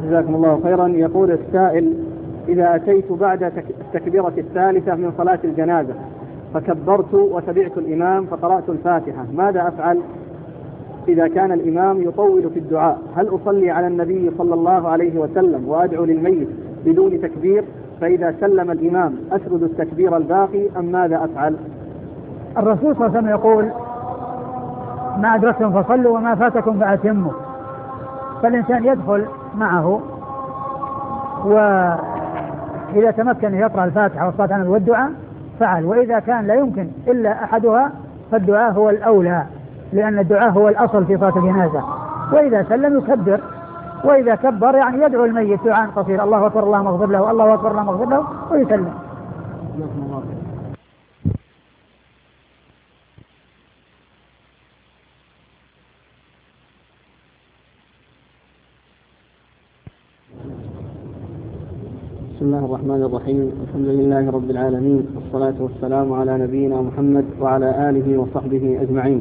جزاكم الله خيرا. يقول السائل: إذا أتيت بعد التكبيرة الثالثة من صلاة الجنازة فكبرت وتبعت الإمام فقرأت الفاتحة، ماذا أفعل؟ إذا كان الإمام يطول في الدعاء هل أصلي على النبي صلى الله عليه وسلم وأدعو للميت بدون تكبير؟ فإذا سلم الإمام أسرد التكبير الباقي أم ماذا أفعل؟ الرسول صلى الله عليه وسلم يقول: ما أدركتم فصلوا وما فاتكم فأتموا. فالإنسان يدخل معه، وإذا تمكن أن يقرأ الفاتحة والصلاة على النبي والدعاء فعل، وإذا كان لا يمكن إلا أحدها فالدعاء هو الأولى، لأن الدعاء هو الأصل في صلاة الجنازة. وإذا سلم يكبر، وإذا كبر يعني يدعو الميت دعاء قصير: الله أكبر اللهم اغفر له، الله أكبر اللهم اغفر له، ويسلم. بسم الله الرحمن الرحيم. الحمد لله رب العالمين، والصلاة والسلام على نبينا محمد وعلى آله وصحبه أجمعين.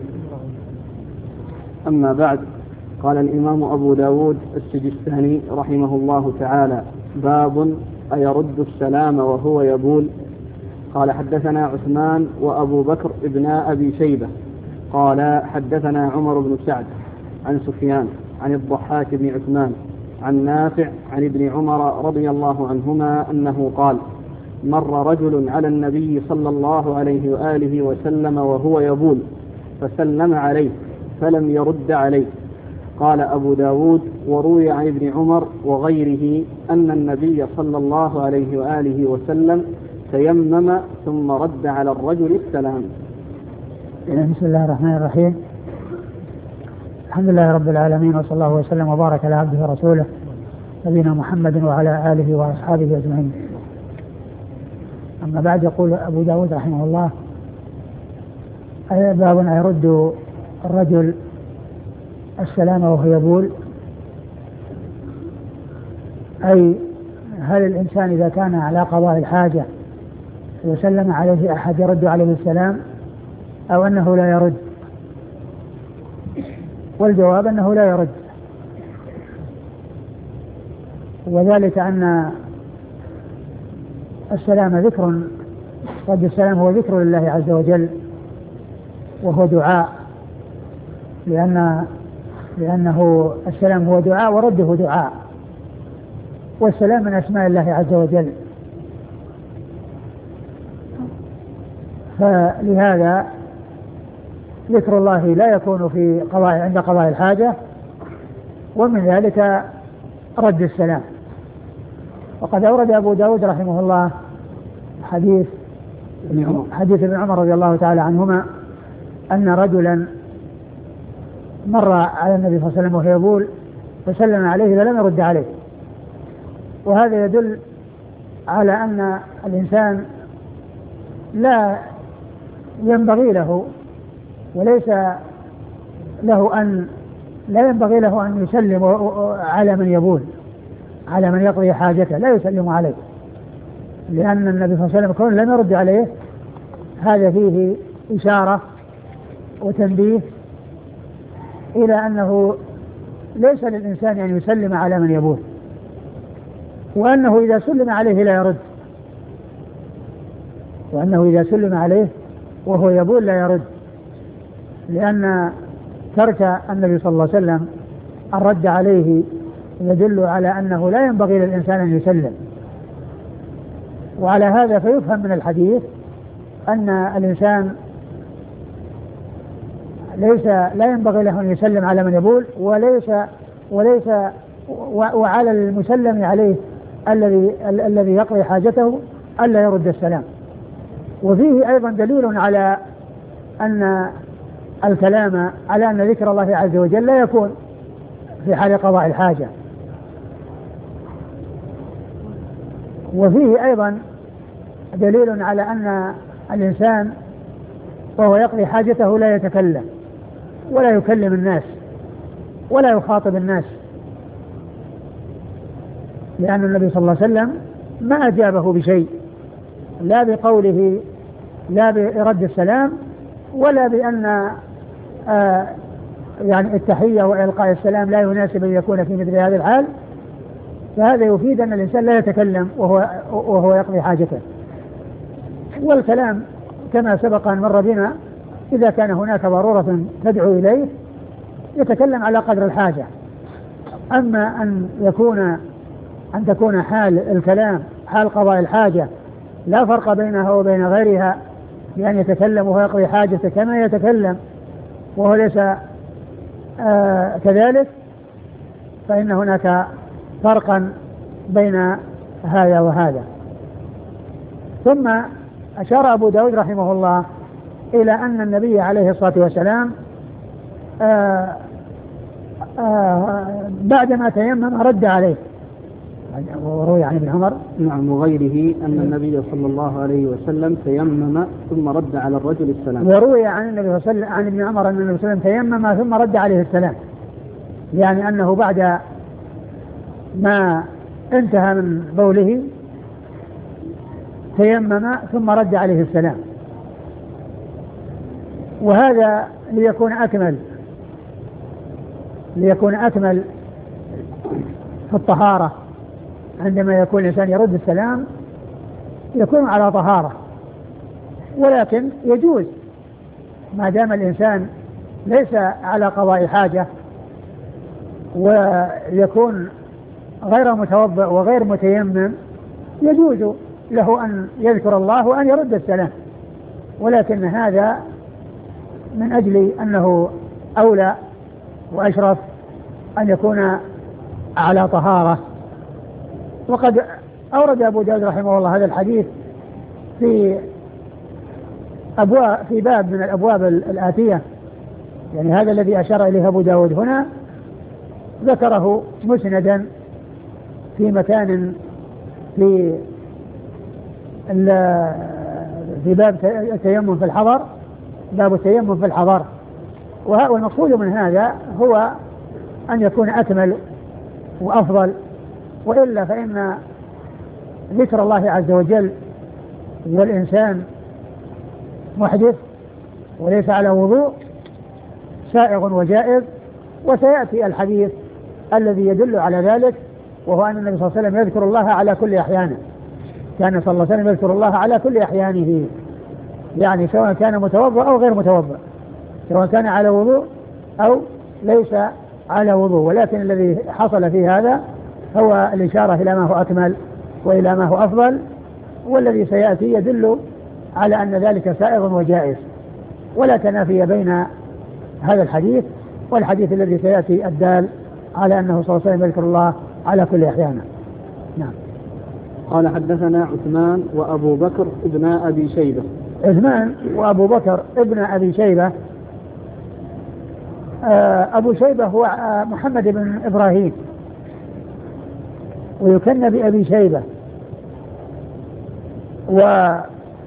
أما بعد، قال الإمام أبو داود السجستاني رحمه الله تعالى: باب أيرد السلام وهو يبول. قال: حدثنا عثمان وأبو بكر ابن أبي شيبة قال: حدثنا عمر بن سعد عن سفيان عن الضحاك بن عثمان عن نافع عن ابن عمر رضي الله عنهما أنه قال: مر رجل على النبي صلى الله عليه وآله وسلم وهو يبول فسلم عليه فلم يرد عليه. قال أبو داود: وروي عن ابن عمر وغيره أن النبي صلى الله عليه وآله وسلم تيمم ثم رد على الرجل السلام. بسم الله الرحمن الرحيم. الحمد لله رب العالمين، وصلى الله وسلم وبارك على عبده ورسوله نبينا محمد وعلى آله وأصحابه أجمعين. أما بعد، يقول أبو داود رحمه الله: باب يرد الرجل السلام وهو يبول. أي هل الإنسان إذا كان على قضاء الحاجة وسلم عليه أحد يرد عليه السلام أو أنه لا يرد؟ والجواب أنه لا يرد، وذلك أن السلام ذكر، رد السلام هو ذكر لله عز وجل وهو دعاء، لأنه السلام هو دعاء ورده دعاء، والسلام من أسماء الله عز وجل. فلهذا ذكر الله لا يكون في عند قضاء الحاجة، ومن ذلك رد السلام. وقد أورد أبو داود رحمه الله حديث ابن عمر رضي الله تعالى عنهما أن رجلا مر على النبي صلى الله عليه وسلم وهو يبول فسلم عليه فلم يرد عليه. وهذا يدل على أن الإنسان لا ينبغي له وليس له لا ينبغي له أن يسلم على من يبول، على من يقضي حاجته لا يسلم عليه، لأن النبي صلى الله عليه وسلم كون لم يرد عليه هذا فيه إشارة وتنبيه إلى أنه ليس للإنسان أن يسلم على من يبول، وأنه إذا سلم عليه لا يرد، وأنه إذا سلم عليه وهو يبول لا يرد، لأن ترك النبي صلى الله عليه وسلم الرد عليه يدل على أنه لا ينبغي للإنسان أن يسلم. وعلى هذا فيفهم من الحديث أن الإنسان لا ينبغي له أن يسلم على من يبول، وعلى المسلم عليه الذي يقضي حاجته ألا يرد السلام. وفيه أيضا دليل على أن الكلام على أن ذكر الله عز وجل لا يكون في حال قضاء الحاجة. وفيه أيضا دليل على أن الإنسان وهو يقضي حاجته لا يتكلم ولا يكلم الناس ولا يخاطب الناس، لأن النبي صلى الله عليه وسلم ما أجابه بشيء، لا بقوله لا برد السلام ولا بأن يعني التحية وإلقاء السلام لا يناسب أن يكون في مثل هذا الحال، فهذا يفيد أن الإنسان لا يتكلم وهو يقضي حاجته. والكلام كما سبق أن مر بنا إذا كان هناك ضرورة تدعو إليه يتكلم على قدر الحاجة. أما أن تكون حال الكلام حال قضاء الحاجة لا فرق بينها وبين غيرها، بأن يتكلم وهو يقضي حاجته كما يتكلم وهو ليس كذلك، فإن هناك فرقا بين هذا وهذا. ثم أشار أبو داود رحمه الله إلى أن النبي عليه الصلاة والسلام بعدما تيمم رد عليه، وروي عن ابن عمر نعم وغيره أن النبي صلى الله عليه وسلم تيمم ثم رد على الرجل السلام. وروي عن النبي صلى الله عليه وسلم عن ابن عمر أن النبي صلى الله عليه وسلم تيمم ثم رد عليه السلام، يعني أنه بعد ما انتهى من بوله تيمم ثم رد عليه السلام. وهذا ليكون أكمل في الطهارة. عندما يكون الإنسان يرد السلام يكون على طهارة، ولكن يجوز ما دام الإنسان ليس على قضاء حاجة ويكون غير متوضئ وغير متيمم يجوز له أن يذكر الله وأن يرد السلام، ولكن هذا من أجل أنه أولى وأشرف أن يكون على طهارة. وقد أورد أبو داود رحمه الله هذا الحديث في باب من الأبواب الآتية، يعني هذا الذي أشار إليه أبو داود هنا ذكره مسندا في مكان في باب التيمم في الحضر، باب التيمم في الحضر. والمقصود من هذا هو أن يكون أكمل وأفضل، وإلا فإن ذكر الله عز وجل والإنسان محدث وليس على وضوء سائغ وجائز. وسيأتي الحديث الذي يدل على ذلك، وهو أن النبي صلى الله عليه وسلم يذكر الله على كل أحيانه، كان صلى الله عليه وسلم يذكر الله على كل أحيانه، يعني سواء كان متوضئ أو غير متوضئ، سواء كان على وضوء أو ليس على وضوء. ولكن الذي حصل في هذا هو الإشارة إلى ما هو أكمل وإلى ما هو أفضل، والذي سيأتي يدل على أن ذلك سائغ وجائز، ولا تنافي بين هذا الحديث والحديث الذي سيأتي الدال على أنه صلى الله عليه وسلم يذكر الله على كل أحيانه. نعم. قال حدثنا عثمان وأبو بكر ابن أبي شيبة. عثمان وأبو بكر ابن أبي شيبة، أبو شيبة هو محمد بن إبراهيم ويكنى بأبي شيبة، وابناه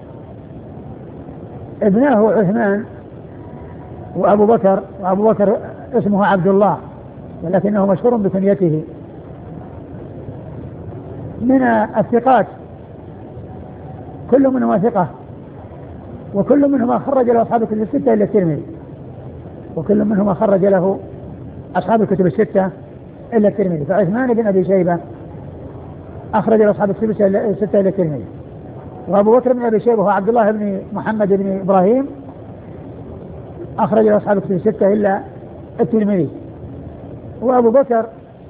عثمان وأبو بكر اسمه عبد الله ولكنه مشهور بكنيته، من الثقات كل منهما ثقة، وكل منهما خرج له أصحاب الكتب الستة إلا الترمذي، وكل منهما خرج له أصحاب الكتب الستة إلا الترمذي. فعثمان بن أبي شيبة أخرج له أصحاب الكتب الستة إلا الترمذي، وأبو بكر بن أبي شيبة هو عبد الله بن محمد بن إبراهيم أخرج له أصحاب الكتب الستة إلا الترمذي. وأبو بكر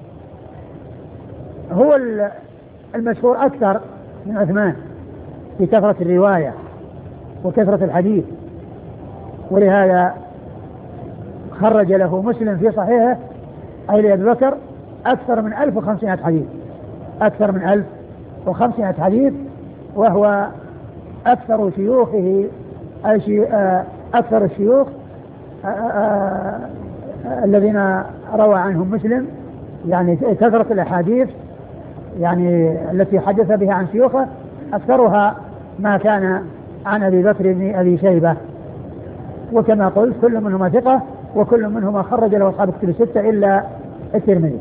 هو المشهور أكثر من عثمان في كثرة الرواية وكثرة الحديث، ولهذا خرج له مسلم في صحيحه أي لأبي بكر أكثر من 1500 حديث، أكثر من 1500 حديث، وهو أكثر شيوخه أكثر الشيوخ الذين روى عنهم مسلم، يعني كثرة الأحاديث يعني التي حدث بها عن شيوخه أكثرها ما كان عن أبي بكر بن أبي شيبة. وكما قلت كل منهما ثقة، وكل منهما خرج له أصحاب الكتب الستة إلا الترمذي.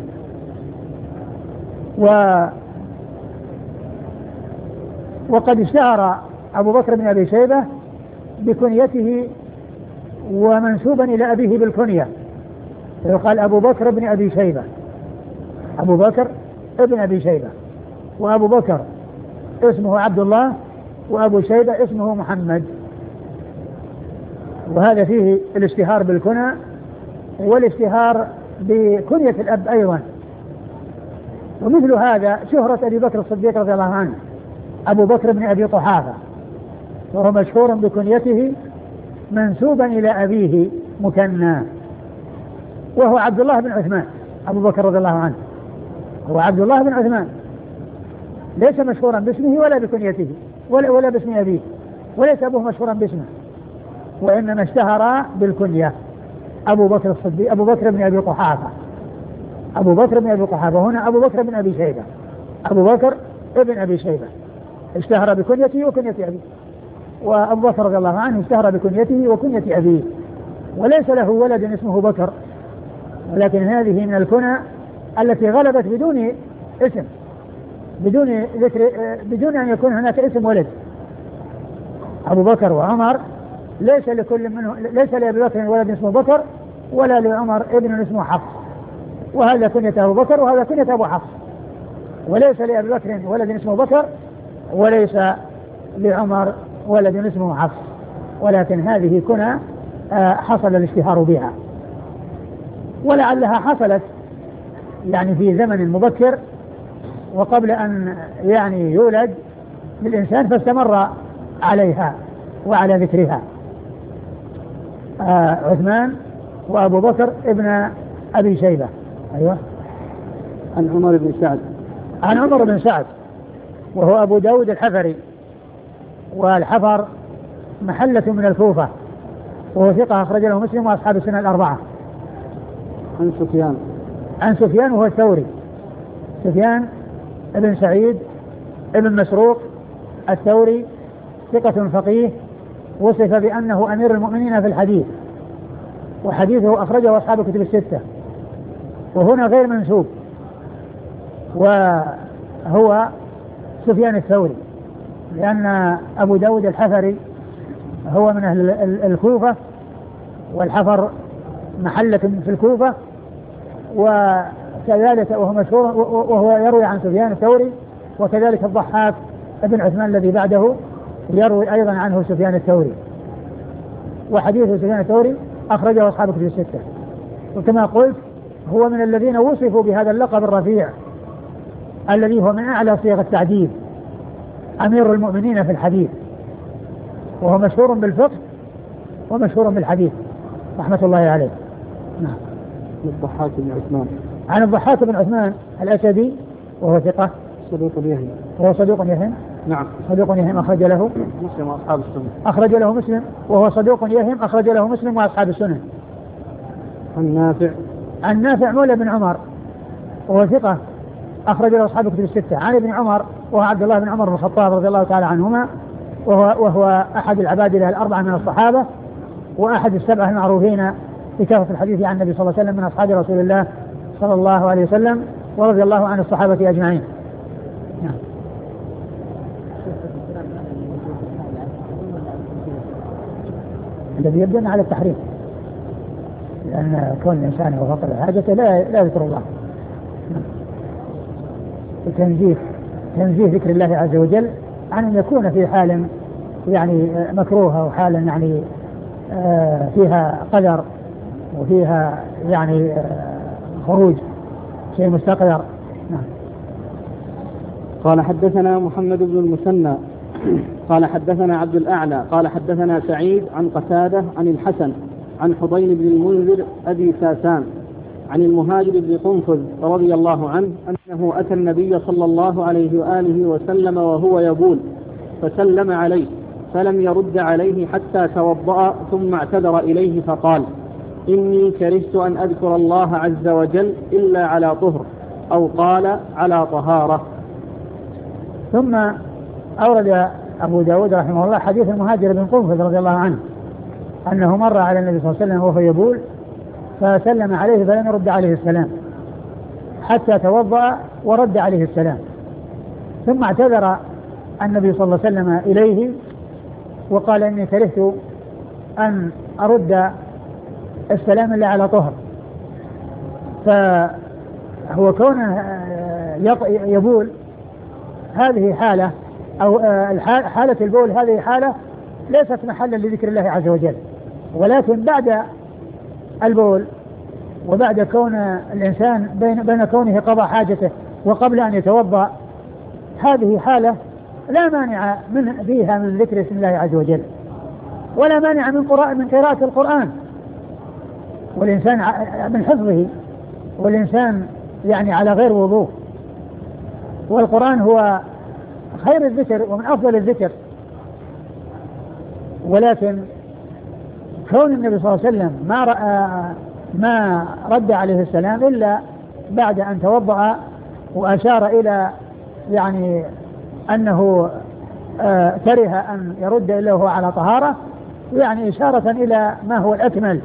وقد اشتهر أبو بكر بن أبي شيبة بكنيته ومنسوبا إلى أبيه بالكنية، يقال أبو بكر بن أبي شيبة، أبو بكر ابن أبي شيبة، وأبو بكر اسمه عبد الله، وأبو شيبة اسمه محمد. وهذا فيه الاشتهار بالكنى والاشتهار بكنية الأب أيضا. ومثل هذا شهرة أبي بكر الصديق رضي الله عنه أبو بكر بن أبي قحافة، وهو مشهور بكنيته منسوبا إلى أبيه مكنى، وهو عبد الله بن عثمان. أبو بكر رضي الله عنه هو عبد الله بن عثمان، ليس مشهورا باسمه ولا بكنيته ولا باسم أبيه، وليس أبوه مشهورا باسمه، وإنما اشتهر بالكنية أبو بكر الصديق، أبو بكر بن أبي قحافة. أبو بكر بن أبي قحافة هنا أبو بكر بن أبي شيبة، أبو بكر ابن أبي شيبة اشتهر بكنيته وكنية أبيه، وأبو بكر رضي الله عنه اشتهر بكنيته وكنية أبيه، وليس له ولد اسمه بكر، ولكن هذه من الكنى التي غلبت بدون اسم، بدون ذكر، بدون أن يكون هناك اسم ولد. أبو بكر وعمر ليس لكل منه، ليس لأبي بكر ولد اسمه بكر، ولا لعمر ابن اسمه حفص، وهذا كنية أبو بكر وهذا كنية أبو حفص، وليس لأبي بكر ولد اسمه بكر، وليس لعمر ولد اسمه حفص، ولكن هذه كنى حصل الاشتهار بها، ولعلها حصلت يعني في زمن مبكر وقبل أن يعني يولد للإنسان، فاستمر عليها وعلى ذكرها. عثمان وأبو بكر ابن أبي شيبة. أيوة. عن عمر بن سعد. عن عمر بن سعد وهو أبو داود الحفري، والحفر محلة من الكوفة، وهو ثقة أخرج له مسلم وأصحاب السنة الأربعة. عن سفيان. عن سفيان وهو الثوري، سفيان ابن سعيد ابن مسروق الثوري، ثقة فقيه، وصف بأنه أمير المؤمنين في الحديث، وحديثه أخرجه أصحاب الكتب الستة، وهنا غير منسوب، وهو سفيان الثوري، لأن أبو داود الحفري هو من أهل الكوفة، والحفر محلة في الكوفة، وكذلك وهو مشهور وهو يروي عن سفيان الثوري، وكذلك الضحاك ابن عثمان الذي بعده يروي أيضا عنه سفيان الثوري، وحديث سفيان الثوري أخرجه أصحاب الكتب الستة. وكما قلت هو من الذين وصفوا بهذا اللقب الرفيع الذي هو من أعلى صيغ التعديل، أمير المؤمنين في الحديث، وهو مشهور بالفقه ومشهور بالحديث رحمة الله عليه. نعم. الضحاك بن عثمان. عن الضحاك بن عثمان الأسدي وهو ثقة صدوق يهم. وهو صدوق يهم. نعم. صدوق يهم أخرج له مسلم وأصحاب السنة. أخرج له مسلم، وهو صدوق يهم أخرج له مسلم وأصحاب السنة. عن نافع. عن نافع مولى بن عمر وهو ثقة أخرج له أصحاب الكتب الستة. عن ابن عمر وهو عبد الله بن عمر بن الخطاب رضي الله تعالى عنهما، وهو أحد العبادلة الأربعة من الصحابة، وأحد السبعة المعروفين بكثرة الحديث عن النبي صلى الله عليه وسلم من أصحاب رسول الله صلى الله عليه وسلم، ورضي الله عن الصحابة أجمعين. نعم. الذي يبدأ على التحريم، لأن كون الإنسان هو فقر حاجته لا يذكر الله. تنزيه ذكر الله عز وجل عن أن يكون في حال يعني مكروهة، وحالا يعني فيها قدر، وفيها يعني خروج شيء مستقدر. نعم. قال حدثنا محمد بن المثنى قال حدثنا عبد الأعلى قال حدثنا سعيد عن قتادة عن الحسن عن حضين بن المنذر أبي ساسان عن المهاجر بن قنفذ رضي الله عنه أنه أتى النبي صلى الله عليه وآله وسلم وهو يبول، فسلم عليه فلم يرد عليه حتى توضأ، ثم اعتذر إليه فقال: إني كرهت أن أذكر الله عز وجل إلا على طهر، أو قال على طهارة. ثم أورد أبو داود رحمه الله حديث المهاجر بن قنفذ رضي الله عنه أنه مر على النبي صلى الله عليه وسلم وهو يبول، فسلم عليه فلم يرد عليه السلام حتى توضأ ورد عليه السلام، ثم اعتذر النبي صلى الله عليه وسلم إليه وقال: إني كرهت أن أرد السلام إلا على طهر. فهو كونه يبول، هذه حالة أو حالة البول هذه حالة ليست محلا لذكر الله عز وجل، ولكن بعد البول وبعد كون الإنسان بين كونه قضى حاجته وقبل أن يتوضأ، هذه حالة لا مانع فيها من ذكر اسم الله عز وجل، ولا مانع من قراءة القرآن والإنسان من حفظه، والإنسان يعني على غير وضوء، والقرآن هو خير الذكر ومن أفضل الذكر. ولكن كون النبي صلى الله عليه وسلم ما رد عليه السلام إلا بعد أن توضأ وأشار إلى يعني أنه كره أن يرد إلا وهو على طهارة، يعني إشارة إلى ما هو الأكمل،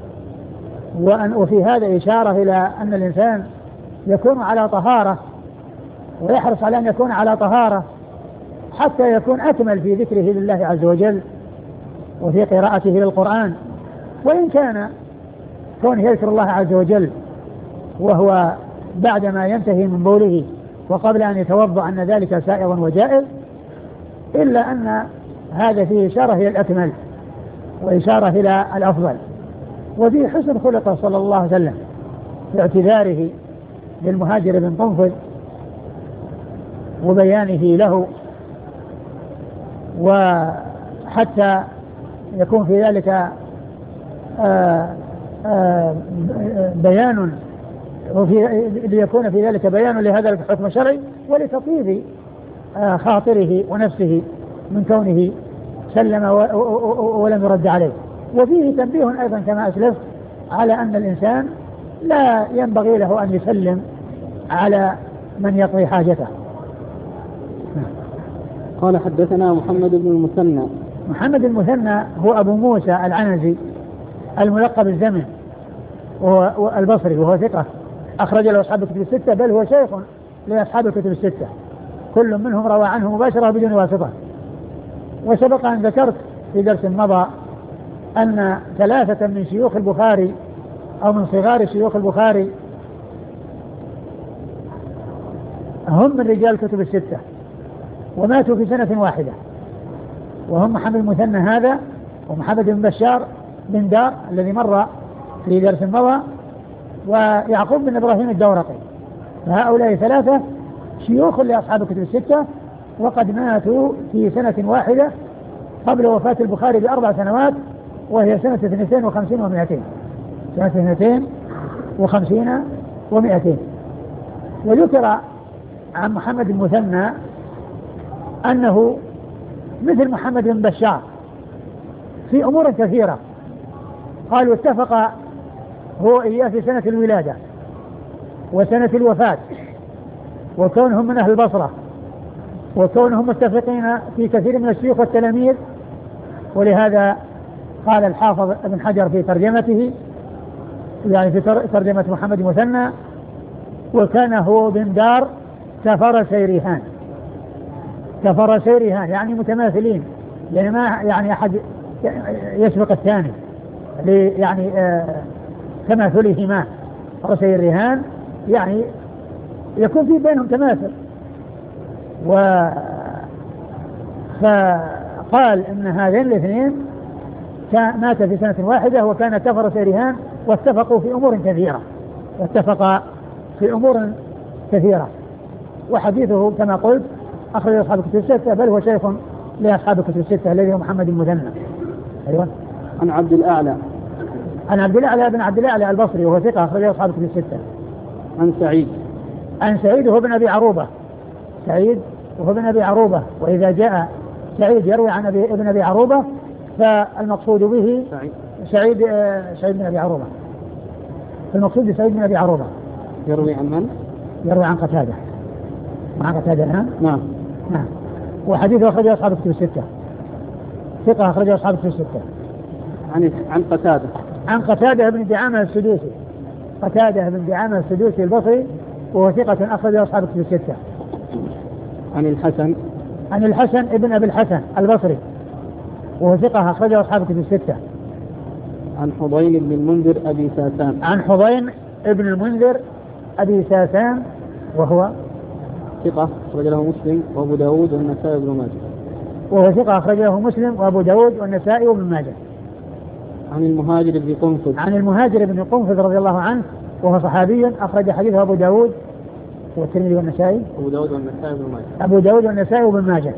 وفي هذا إشارة إلى أن الإنسان يكون على طهارة ويحرص على أن يكون على طهارة حتى يكون أكمل في ذكره لله عز وجل وفي قراءته للقرآن. وإن كان كونه يذكر الله عز وجل وهو بعدما ينتهي من بوله وقبل أن يتوضأ أن ذلك سائغ وجائز، إلا أن هذا فيه إشارة إلى الأكمل وإشارة إلى الأفضل، وفيه حسن خلقه صلى الله عليه وسلم في اعتذاره للمهاجر بن قنفذ وبيانه له، وحتى يكون في ذلك بيان ليكون في ذلك بيان لهذا الحكم الشرعي ولتطيب خاطره ونفسه من كونه سلم ولم يرد عليه. وفيه تنبيه أيضا كما أسلف على أن الإنسان لا ينبغي له أن يسلم على من يقضي حاجته. قال حدثنا محمد بن المثنى. محمد المثنى هو أبو موسى العنزي الملقب الزمن والبصري، وهو ثقة أخرج له أصحاب الكتب الستة، بل هو شيخ لأصحاب الكتب الستة، كل منهم روى عنه مباشرة بدون واسطة. وسبق أن ذكرت في درس مضى أن ثلاثة من شيوخ البخاري أو من صغار شيوخ البخاري هم من رجال الكتب الستة وماتوا في سنة واحدة، وهم محمد المثنى هذا ومحمد بن بشار بن دار الذي مر في درس مضى ويعقوب بن إبراهيم الدورقي. فهؤلاء ثلاثة شيوخ لأصحاب الكتب الستة، وقد ماتوا في سنة واحدة قبل وفاة البخاري ب4 سنوات، وهي سنة 52 و200، سنة 52 و200. وذكر عن محمد المثنى أنه مثل محمد بن بشار في أمور كثيرة، قالوا اتفق هو إياه في سنة الولادة وسنة الوفاة، وكونهم من أهل البصرة، وكونهم متفقين في كثير من الشيوخ والتلاميذ. ولهذا قال الحافظ ابن حجر في ترجمته، يعني في ترجمة محمد المثنى: وكان هو بن دار كفرسي رهان. كفرسي رهان يعني متماثلين، يعني ما يعني أحد يسبق الثاني يعني تماثلهما. فرسي الرهان يعني يكون في بينهم تماثل. فقال ان هذين الاثنين مات في سنة واحدة وكان كفرسي رهان، واتفقوا في امور كثيرة. وحديثه كما قلت أخرج أصحاب الكتب الستة، بل هو شيخ لأصحاب الكتب الستة الذي هو محمد المثنى. أيوة. عن عبد الأعلى بن عبد الأعلى البصري، وهو ثقة أخرج أصحاب الكتب الستة. عن سعيد وهو بن أبي عروبة. وإذا جاء سعيد يروي عن ابن أبي عروبة فالمقصود به سعيد بن أبي عروبة. المقصود بسعيد بن أبي عروبة يروي عن من؟ يروي عن قتادة. مع قتادة الآن؟ نعم. وحديثه أخرجه أصحاب الكتب الستة، ثقة أخرجه أصحاب الكتب الستة. عن قتادة بن دعامة السدوسي. قتادة بن دعامة السدوسي البصري، وهو ثقة أخرجه أصحاب الكتب الستة. عن الحسن ابن أبي الحسن البصري، وهو ثقة أخرجه أصحاب الكتب الستة. عن حضين بن المنذر أبي ساسان. عن حضين ابن المنذر أبي ساسان، وهو ثقة أخرج له مسلم وأبو داود والنسائي وابن ماجه. وهو ثقة أخرج له مسلم وأبو داود والنسائي وابن ماجه. عن المهاجر بن قنفذ. عن المهاجر بن قنفذ رضي الله عنه وهو صحابي أخرج حديثه أبو داود والترمذي والنسائي. أبو داود والنسائي وابن ماجه. أبو داود والنسائي وابن ماجه.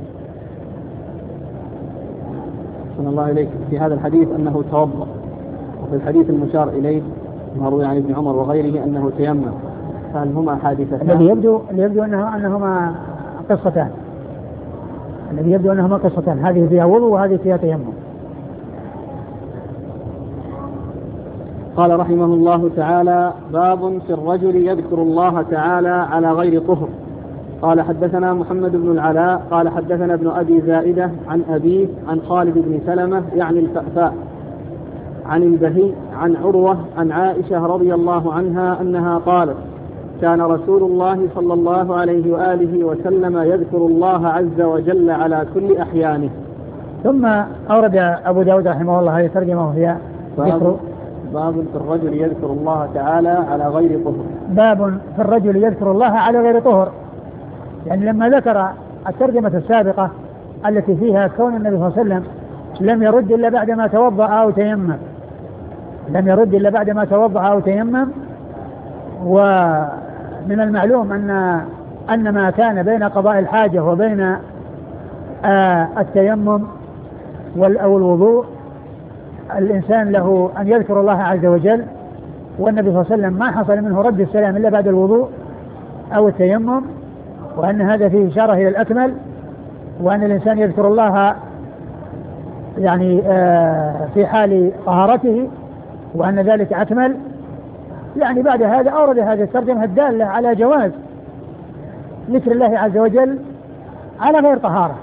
صلى الله عليك. في هذا الحديث أنه توضأ، وفي الحديث المشار إليه ما روي عن ابن عمر وغيره أنه تيمم، فهل هما حادثتان؟ الذي يبدو أنهما قصتان. الذي يبدو أنهما قصتان، هذه فيها وضوء وهذه فيها تيمم. قال رحمه الله تعالى: باب في الرجل يذكر الله تعالى على غير طهر. قال حدثنا محمد بن العلاء قال حدثنا ابن أبي زائدة عن أبيه عن خالد بن سلمة يعني الفأفاء عن البهي عن عروة عن عائشة رضي الله عنها أنها قالت: كان رسول الله صلى الله عليه وآله وسلم يذكر الله عز وجل على كل أحيانه. ثم أورد أبو داود رحمه الله هذه الترجمة فيها باب في الرجل يذكر الله تعالى على غير طهر. باب في الرجل يذكر الله على غير طهر، يعني لما ذكر الترجمة السابقة التي فيها كون النبي صلى الله عليه وسلم لم يرد إلا بعدما توضأ أو تيمم، لم يرد إلا بعدما توضأ أو تيمم. ومن المعلوم أن ما كان بين قضاء الحاجة وبين التيمم أو الوضوء الإنسان له أن يذكر الله عز وجل، والنبي صلى الله عليه وسلم ما حصل منه رد السلام إلا بعد الوضوء أو التيمم، وأن هذا فيه إشارة إلى الأكمل، وأن الإنسان يذكر الله يعني في حال طهارته، وأن ذلك أكمل. يعني بعد هذا أورد هذه الترجمة الدالة على جواز ذكر الله عز وجل على غير طهارة،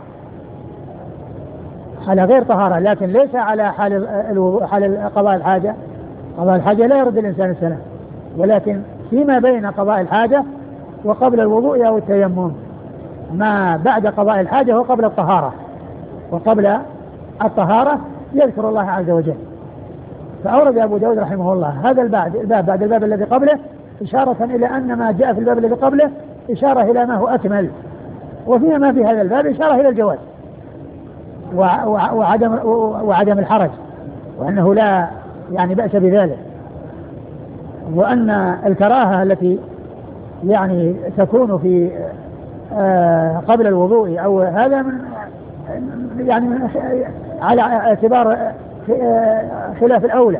على غير طهارة، لكن ليس على حال قضاء الحاجة. قضاء الحاجة لا يرد الإنسان السلام، ولكن فيما بين قضاء الحاجة وقبل الوضوء أو التيمم، ما بعد قضاء الحاجة وقبل الطهارة، وقبل الطهارة يذكر الله عز وجل. فأورد أبو داود رحمه الله هذا الباب بعد الباب الذي قبله إشارة إلى أن ما جاء في الباب الذي قبله إشارة إلى ما هو أكمل، وفيما ما في هذا الباب إشارة إلى الجواز وعدم الحرج، وأنه لا يعني بأس بذلك، وأن الكراهة التي يعني تكون في قبل الوضوء أو هذا من يعني على اعتبار خلاف الأولى،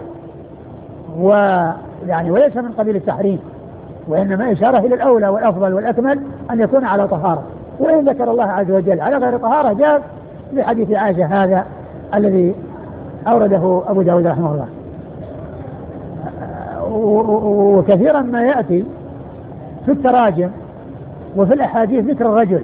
ويعني وليس من قبيل التحريم، وإنما إشارة إلى الأولى والأفضل والأكمل أن يكون على طهارة. وإن ذكر الله عز وجل على غير طهارة جاء بحديث عائشة هذا الذي أورده أبو داود رحمه الله. وكثيرا ما يأتي في التراجم وفي الأحاديث ذكر الرجل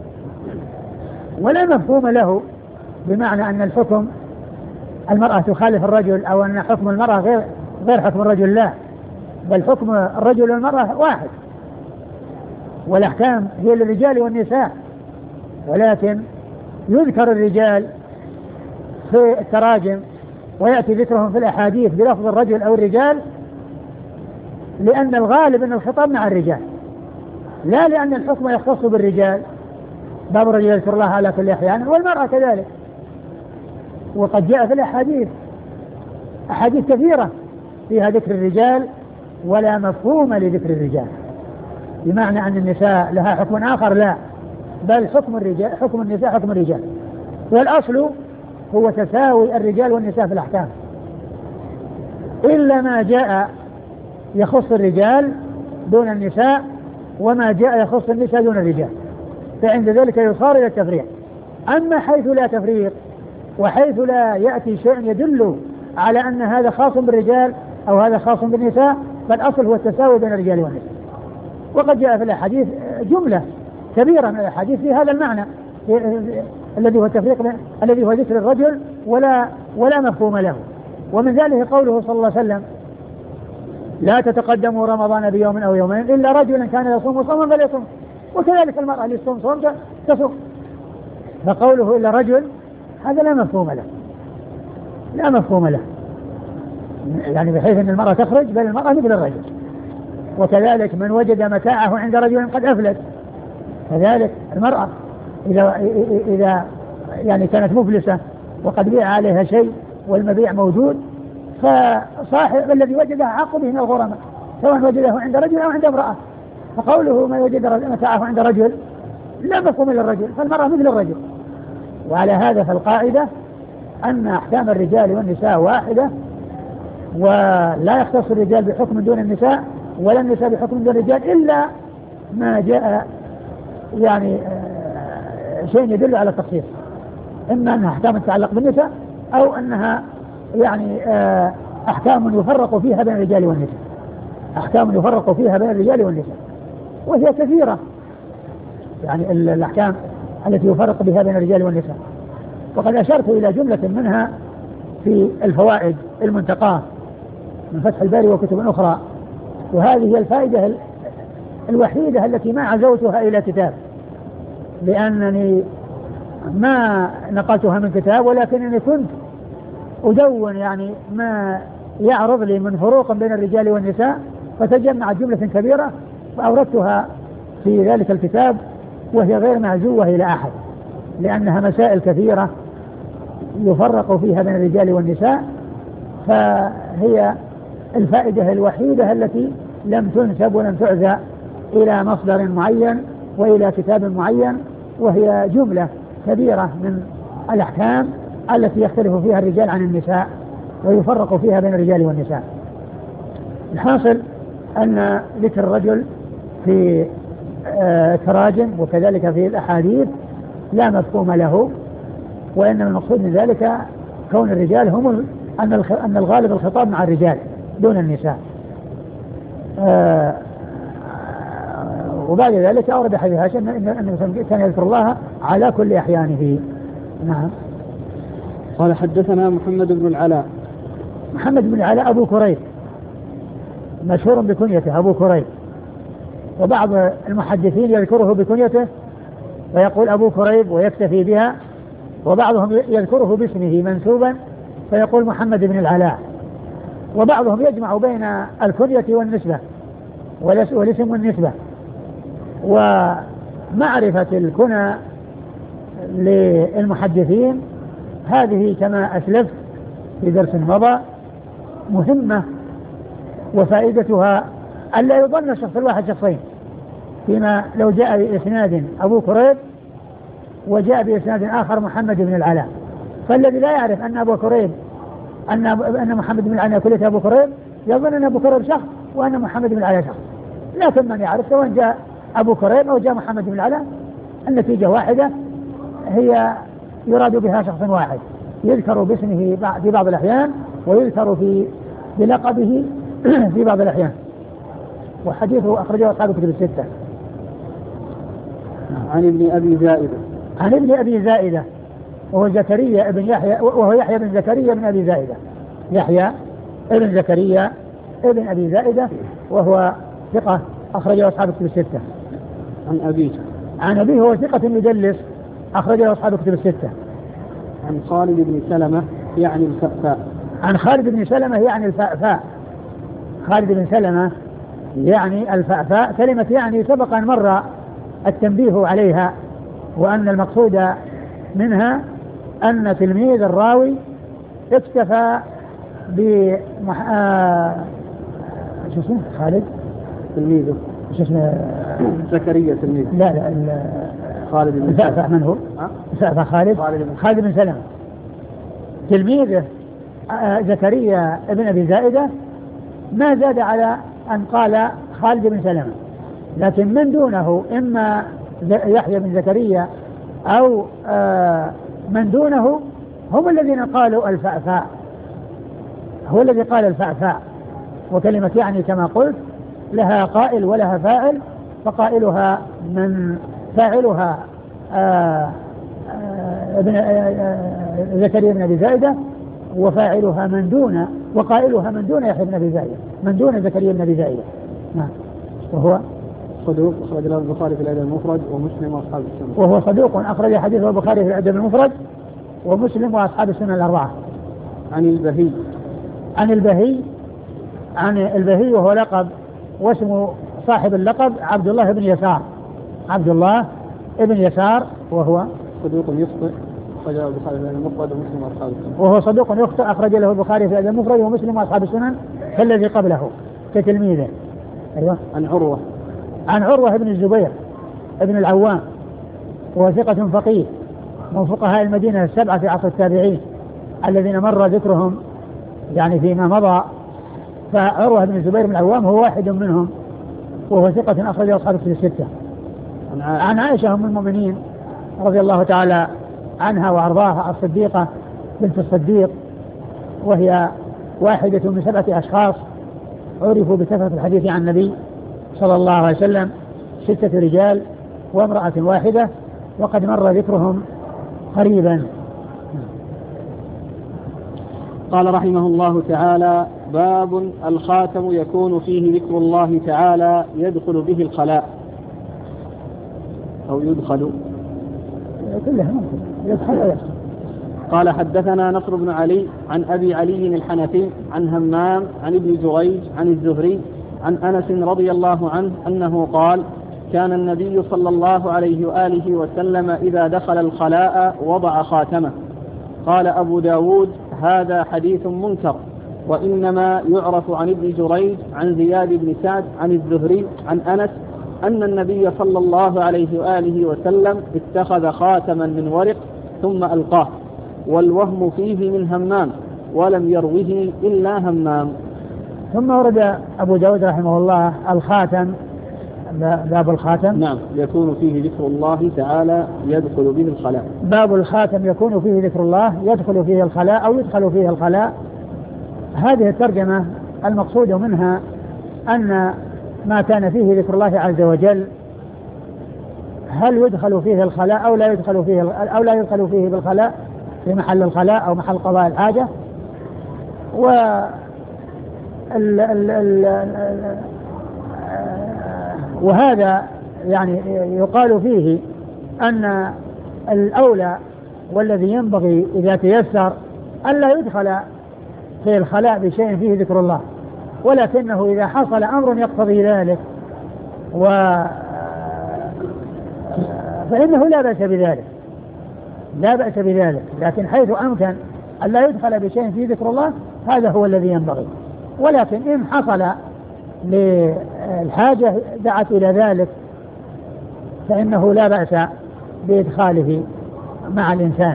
ولا مفهوم له، بمعنى أن الحكم المرأة تخالف الرجل أو أن حكم المرأة غير حكم الرجل، لا، بل حكم الرجل والمرأة واحد، والأحكام هي للرجال والنساء، ولكن يذكر الرجال في التراجم ويأتي ذكرهم في الأحاديث بلفظ الرجل أو الرجال، لأن الغالب أن الخطاب مع الرجال، لا لأن الحكم يختص بالرجال. باب الرجل يذكر الله على كل أحيان، والمرأة كذلك. وقد جاء في الأحاديث أحاديث كثيرة فيها ذكر الرجال ولا مفهوم لذكر الرجال، بمعنى أن النساء لها حكم آخر، لا، بل حكم النساء حكم الرجال، والأصل هو تساوي الرجال والنساء في الأحكام، إلا ما جاء يخص الرجال دون النساء، وما جاء يخص النساء دون الرجال، فعند ذلك يصار إلى التفريق. أما حيث لا تفريق وحيث لا يأتي شيء يدل على أن هذا خاص بالرجال أو هذا خاص بالنساء، فالأصل هو التساوي بين الرجال والنساء. وقد جاء في الأحاديث جملة كبيرة من الأحاديث في هذا المعنى الذي هو التفريق، الذي هو ذكر الرجل ولا مفهوم له. ومن ذلك قوله صلى الله عليه وسلم: لا تتقدموا رمضان بيوم أو يومين إلا رجلا كان يصوم صوما فليصوم، وكذلك المرأة للصوم صوم تصوم. فقوله إلا رجل هذا لا مفهوم له، لا مفهوم له، يعني بحيث أن المرأة تخرج، بل المرأة مثل الرجل. وكذلك من وجد متاعه عند رجل قد أفلت كذلك المرأة إذا يعني كانت مفلسة وقد بيع عليها شيء والمبيع موجود، فصاحب الذي وجده حق به من الغرماء، سواء وجده عند رجل أو عند امرأة. فقوله ما وجد متاعه عند رجل لا مفهوم للرجل، فالمرأة مثل الرجل. وعلى هذا فالقاعدة أن أحكام الرجال والنساء واحدة، ولا يختص الرجال بحكم دون النساء ولا النساء بحكم دون الرجال إلا ما جاء يعني شيء يدل على التخصيص، إما أنها أحكام تتعلق بالنساء أو أنها يعني أحكام يفرق فيها بين الرجال والنساء، أحكام يفرق فيها بين الرجال والنساء، وهي كثيرة يعني الأحكام التي يفرق بها بين الرجال والنساء. وقد أشرت إلى جملة منها في الفوائد المنتقاة من فتح الباري وكتب أخرى، وهذه هي الفائدة الوحيدة التي ما عزوتها إلى كتاب، لأنني ما نقلتها من كتاب، ولكنني كنت أدون يعني ما يعرض لي من فروق بين الرجال والنساء، فتجمعت جملة كبيرة فأوردتها في ذلك الكتاب، وهي غير معزوة إلى أحد، لأنها مسائل كثيرة يفرق فيها بين الرجال والنساء، فهي الفائدة الوحيدة التي لم تنسب ولم تعزى إلى مصدر معين وإلى كتاب معين، وهي جملة كبيرة من الأحكام التي يختلف فيها الرجال عن النساء ويفرق فيها بين الرجال والنساء. الحاصل أن ذكر الرجل في تراجم وكذلك في الأحاديث لا مفهوم له، وإنما المقصود من ذلك كون الرجال هم أن الغالب الخطاب مع الرجال دون النساء. وبعد ذلك أورد حديث هاشم أنه كان يذكر الله على كل أحيانه. نعم. قال حدثنا محمد بن العلاء. محمد بن العلاء أبو كريب مشهور بكنيته أبو كريب، وبعض المحدثين يذكره بكنيته ويقول أبو كريب ويكتفي بها، وبعضهم يذكره باسمه منسوبا فيقول محمد بن العلاء، وبعضهم يجمع بين الكنية والنسبة والاسم والنسبة. ومعرفة الكنى للمحدثين هذه كما أسلفت في درس مضى مهمة، وفائدتها ألا يظن الشخص الواحد شخصين، فيما لو جاء بإسناد أبو كريب وجاء بإسناد آخر محمد بن العلاء، فالذي لا يعرف أن أبو كريب أن محمد بن العلاء كلية أبو كريب يظن أن أبو كريب شخص وأن محمد بن العلاء شخص، لكن من يعرف سواء جاء أبو كريب أو جاء محمد بن العلاء النتيجة واحدة، هي يراد بها شخص واحد يذكر باسمه في بعض الأحيان ويذكر بلقبه في بعض الأحيان. وحديثه أخرجه أصحاب الكتب الستة. عن ابن أبي زائدة. عن ابن أبي زائدة وهو زكريا ابن يحيى، وهو يحيى بن زكريا بن أبي زائدة، يحيى ابن زكريا ابن أبي زائدة، وهو ثقة أخرجه أصحاب الكتب الستة. عن أبيه هو ثقة مدلس أخرجه أصحاب الكتب الستة. عن خالد بن سلمة يعني الفأفاء. عن خالد بن سلمة يعني الفأفاء. خالد بن سلمة يعني الفأفاء، كلمة يعني سبق أن مر التنبيه عليها، وأن المقصود منها أن تلميذ الراوي اكتفى شو اسمه خالد تلميذه شو اسمه زكريا تلميذ. لا خالد بن الفأفاء من هو؟ الفأفاء خالد بن سلمة تلميذه زكريا ابن أبي زائدة ما زاد على أن قال خالد بن سلمة، لكن من دونه إما يحيى بن زكريا أو من دونه هم الذين قالوا الفأفاء، هو الذي قال الفأفاء. وكلمة يعني كما قلت لها قائل ولها فاعل، فقائلها من فاعلها زكريا بن أبي زائدة، وفاعلها من دون، وقائلها من دون يحيى بن أبي زائدة، من دون زكريا بن أبي زائدة. نعم. وهو صدوق أخرج له البخاري في الأدب المفرد ومسلم وأصحاب السنة. وهو صدوق أخرج حديثه البخاري في الأدب المفرد ومسلم وأصحاب السنة الأربعة. عن البهي وهو لقب، واسم صاحب اللقب عبد الله بن يسار، عبد الله ابن يسار وهو صدوق يخطئ أخرج له البخاري في المفرد ومسلم وأصحاب السنن. وهو صدوق يخطئ أخرج له البخاري في المفرد ومسلم وأصحاب السنن كالذي قبله كتلميذه. أيوة. عن عروة بن الزبير ابن العوام وهو ثقة فقيه من فقهاء المدينة السبعة في عصر التابعين الذين مر ذكرهم يعني فيما مضى. فعروة بن الزبير بن العوام هو واحد منهم وهو ثقة أخرج أصحاب الكتب الستة. عن عائشة أم المؤمنين رضي الله تعالى عنها وأرضاها الصديقة بنت الصديق وهي واحدة من 7 أشخاص عرفوا بكثرة الحديث عن النبي صلى الله عليه وسلم 6 رجال وامرأة واحدة وقد مر ذكرهم قريبا. قال رحمه الله تعالى: باب الخاتم يكون فيه ذكر الله تعالى يدخل به الخلاء أو يدخل كلها ممكن يدخل أو يدخل. قال: حدثنا نصر بن علي عن أبي علي الحنفي عن همام عن ابن جريج عن الزهري عن أنس رضي الله عنه أنه قال: كان النبي صلى الله عليه وآله وسلم إذا دخل الخلاء وضع خاتمه. قال أبو داود: هذا حديث منكر، وإنما يعرف عن ابن جريج عن زياد بن سعد عن الزهري عن أنس أن النبي صلى الله عليه وآله وسلم اتخذ خاتما من ورق ثم ألقاه، والوهم فيه من همام ولم يروه إلا همام. ثم ورد أبو داود رحمه الله الخاتم، باب الخاتم. نعم، يكون فيه ذكر الله تعالى يدخل به الخلاء. باب الخاتم يكون فيه ذكر الله يدخل فيه الخلاء أو يدخل فيه الخلاء. هذه الترجمة المقصود منها أن ما كان فيه ذكر الله عز وجل هل يدخل فيه الخلاء أو لا يدخل فيه بالخلاء في محل الخلاء أو محل قضاء الحاجة. وهذا يعني يقال فيه أن الأولى والذي ينبغي إذا تيسر ألا يدخل في الخلاء بشيء فيه ذكر الله، ولكنه إذا حصل أمر يقتضي ذلك فإنه لا بأس بذلك، لكن حيث أمكن ألا يدخل بشيء فيه ذكر الله هذا هو الذي ينبغي. ولكن إن حصل للحاجة دعت إلى ذلك فإنه لا بأس بإدخاله مع الإنسان.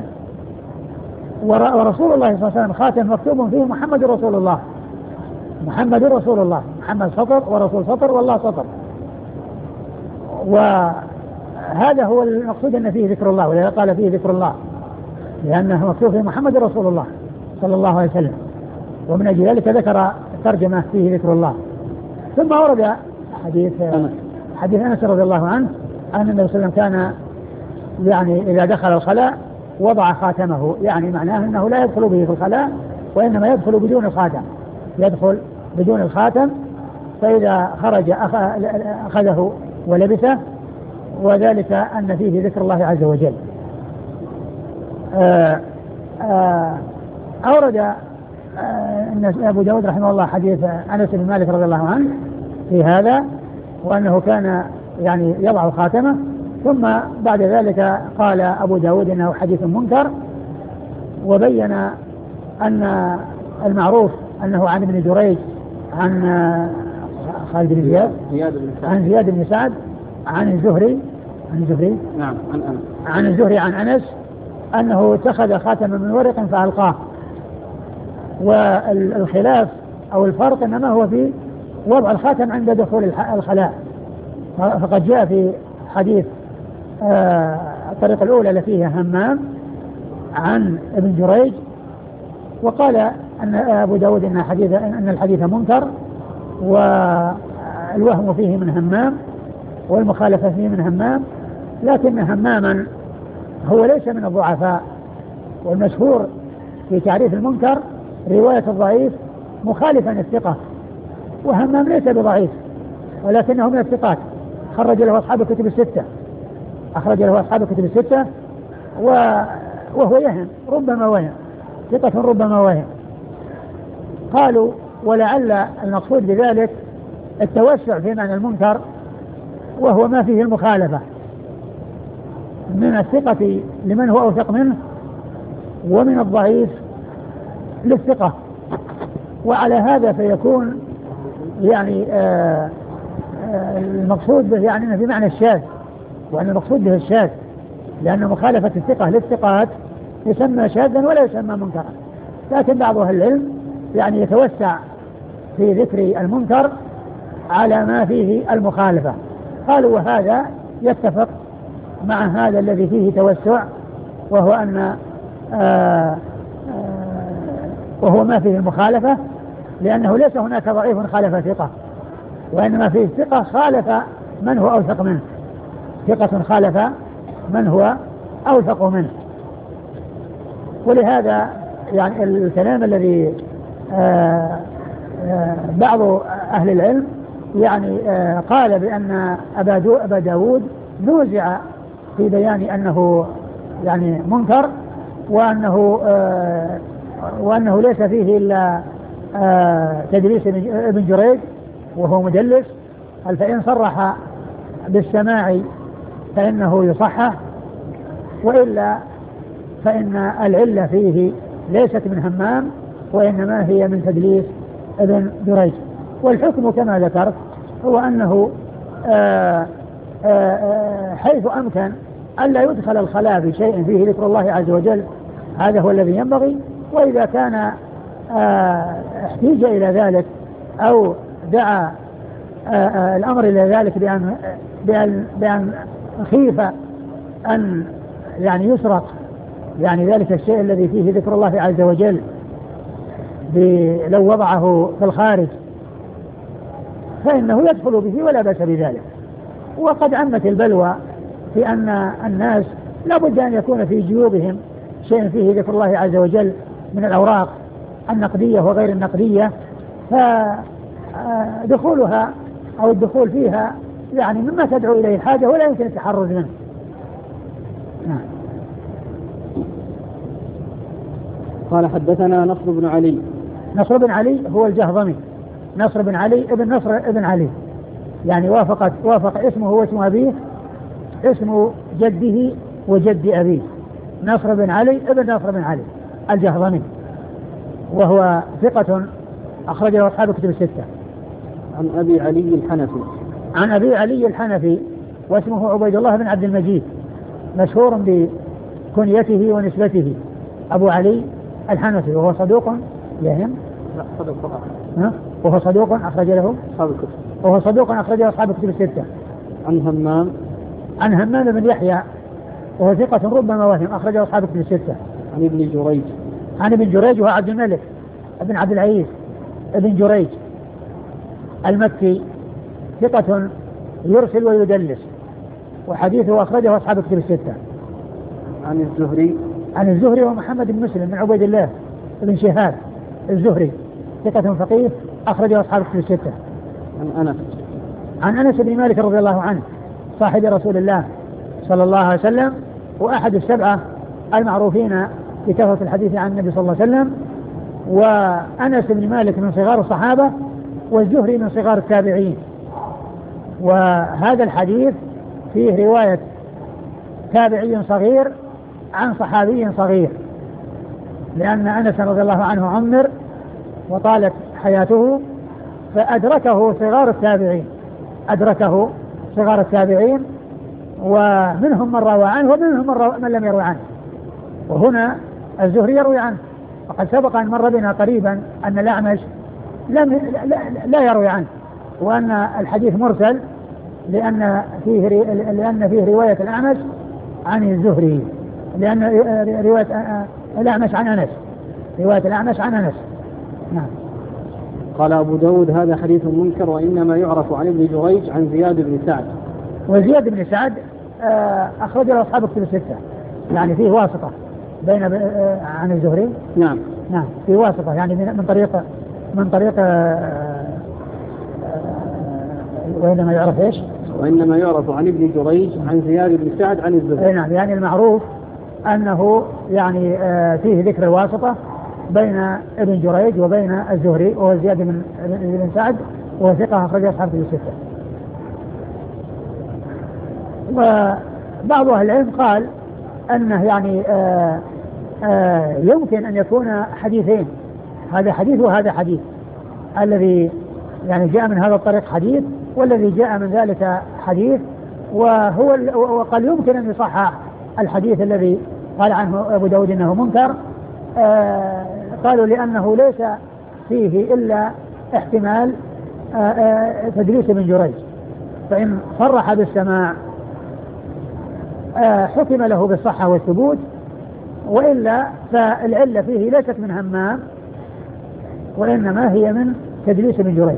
ورسول الله صلى الله عليه وسلم خاتم مكتوب فيه محمد رسول الله، محمد رسول الله، محمد سطر ورسول سطر والله سطر. وهذا هو المقصود أن فيه ذكر الله، ولذا قال فيه ذكر الله لأنه مكتوب فيه محمد رسول الله صلى الله عليه وسلم، ومن أجل ذلك ذكر ترجمة فيه ذكر الله. ثم ورد حديث أنس رضي الله عنه أن النبي صلى الله عليه وسلم كان يعني إذا دخل الخلاء وضع خاتمه، يعني معناه أنه لا يدخل به في الخلاء وإنما يدخل بدون الخاتم، يدخل بدون الخاتم، فإذا خرج أخذه ولبسه، وذلك أن فيه ذكر الله عز وجل. أورد أبو داود رحمه الله حديث أنس بن مالك رضي الله عنه في هذا، وأنه كان يعني يضع خاتمه. ثم بعد ذلك قال أبو داود إنه حديث منكر، وبين أن المعروف أنه عن ابن جريج عن خالد بن زياد عن زياد بن سعد عن الزهري نعم عن الزهري عن أنس أنه اتخذ خاتما من ورق فألقاه. والخلاف أو الفرق إنما هو في وضع الخاتم عند دخول الخلاء، فقد جاء في حديث الطريقة الأولى التي فيها همام عن ابن جريج، وقال أن أبو داود أن الحديث منكر، والوهم فيه من همام والمخالفة فيه من همام، لكن هماما هو ليس من الضعفاء، والمشهور في تعريف المنكر رواية الضعيف مخالفا الثقة، وهمام ليس بضعيف ولكنه من الثقات، أخرج له أصحاب الكتب الستة، وهو يهم ربما وهم، ثقة ربما وهم. قالوا ولعل المقصود بذلك التوسع في معنى المنكر، وهو ما فيه المخالفة، من الثقة لمن هو أوثق منه، ومن الضعيف للثقة. وعلى هذا فيكون يعني المقصود به يعني في معنى الشاذ، وأن المقصود به الشاذ، لأن مخالفة الثقة للثقات يسمى شاذا ولا يسمى منكرا. لكن بعض أهل العلم يعني يتوسع في ذكر المنكر على ما فيه المخالفة، قالوا وهذا يتفق مع هذا الذي فيه توسع، وهو أن وهو ما فيه المخالفة، لأنه ليس هناك ضعيف خالف ثقة، وإنما فيه ثقة خالف من هو أوثق منه، ثقة خالف من هو أوثق منه. ولهذا يعني الكلام الذي بعض أهل العلم يعني قال بأن أبا داود نوزع في بيان أنه يعني منكر، وأنه ليس فيه إلا تدليس ابن جريج وهو مدلس، فإن صرح بالسماع فإنه يصحح، وإلا فإن العلة فيه ليست من همام، وإنما هي من تدليس ابن جريج. والحكم كما ذكرت هو أنه حيث أمكن ألا يدخل الخلاء بشيء فيه ذكر الله عز وجل هذا هو الذي ينبغي، وإذا كان احتيج إلى ذلك أو دعا الأمر إلى ذلك بأن خيف أن يعني يسرق يعني ذلك الشيء الذي فيه ذكر الله عز وجل لو وضعه في الخارج فإنه يدخل به ولا بأس بذلك. وقد عمت البلوى في أن الناس لا بد أن يكون في جيوبهم شيء فيه ذكر الله عز وجل من الأوراق النقدية وغير النقدية، فدخولها أو الدخول فيها يعني مما تدعو إليه الحاجة ولا يمكن التحرز منه. نعم. قال حدثنا نصر بن علي. نصر بن علي هو الجهضمي، نصر بن علي ابن نصر ابن علي، يعني وافق اسمه واسم أبيه اسم جده وجد أبيه، نصر بن علي ابن نصر بن علي الجهضمي، وهو ثقة أخرج له أصحاب كتب الستة. عن أبي علي الحنفي. عن أبي علي الحنفي واسمه عبيد الله بن عبد المجيد، مشهور بكنيته ونسبته أبو علي الحنفي، وهو صدوق يهم. لا صدوق فقط. وهو صدوق أخرج له أصحاب الكتب. وهو صدوق أخرج له أصحاب كتب الستة. عن همام بن يحيى وهو ثقة ربما وهم أخرج له أصحاب كتب الستة. عن ابن جريج وهو عبد الملك ابن عبد العزيز ابن جريج المكي، ثقة يرسل ويدلس، وحديثه أخرجه أصحاب كتب الستة. عن الزهري ومحمد بن مسلم بن عبيد الله بن شهاب الزهري، ثقة فقيه أخرجه أصحاب كتب الستة. عن أنس بن مالك رضي الله عنه صاحب رسول الله صلى الله عليه وسلم، وأحد السبعة المعروفين بكثرة الحديث عن النبي صلى الله عليه وسلم. وأنس بن مالك من صغار الصحابة، والزهري من صغار التابعين. وهذا الحديث فيه رواية تابعي صغير عن صحابي صغير، لأن أنس رضي الله عنه عمر وطالت حياته فأدركه صغار التابعين، ومنهم من روى عنه ومنهم من لم يروي عنه. وهنا الزهري يروي عنه، وقد سبق أن مر بنا قريبا أن الأعمش لا يروي عنه، وأن الحديث مرسل لأن فيه رواية الأعمش عن الزهري، لأن رواية الأعمش عن أنس، رواية الأعمش عن أنس. نعم. قال أبو داود هذا حديث منكر، وإنما يعرف عن ابن جريج عن زياد بن سعد. وزياد بن سعد أخرج له أصحاب كتب الستة، يعني فيه واسطة بين عن الزهري. نعم فيه واسطة يعني من طريق وإنما يعرف إيش؟ وإنما يعرف عن ابن جريج عن زياد بن سعد عن الزهري. نعم، يعني المعروف أنه يعني فيه ذكر الواسطة بين ابن جريج وبين الزهري، وهو زياد بن سعد، وهو ثقة أخرج أصحاب الستة. بعض أهل العلم قال أنه يعني يمكن أن يكون حديثين، هذا حديث وهذا حديث، الذي يعني جاء من هذا الطريق حديث والذي جاء من ذلك حديث، وقال يمكن أن يصحح الحديث الذي قال عنه أبو داود إنه منكر. قالوا لأنه ليس فيه إلا احتمال تدليس ابن جريج، فإن صرح بالسماع حكم له بالصحة والثبوت، وإلا فالعلة فيه ليست من همام وإنما هي من تدليس ابن جريج.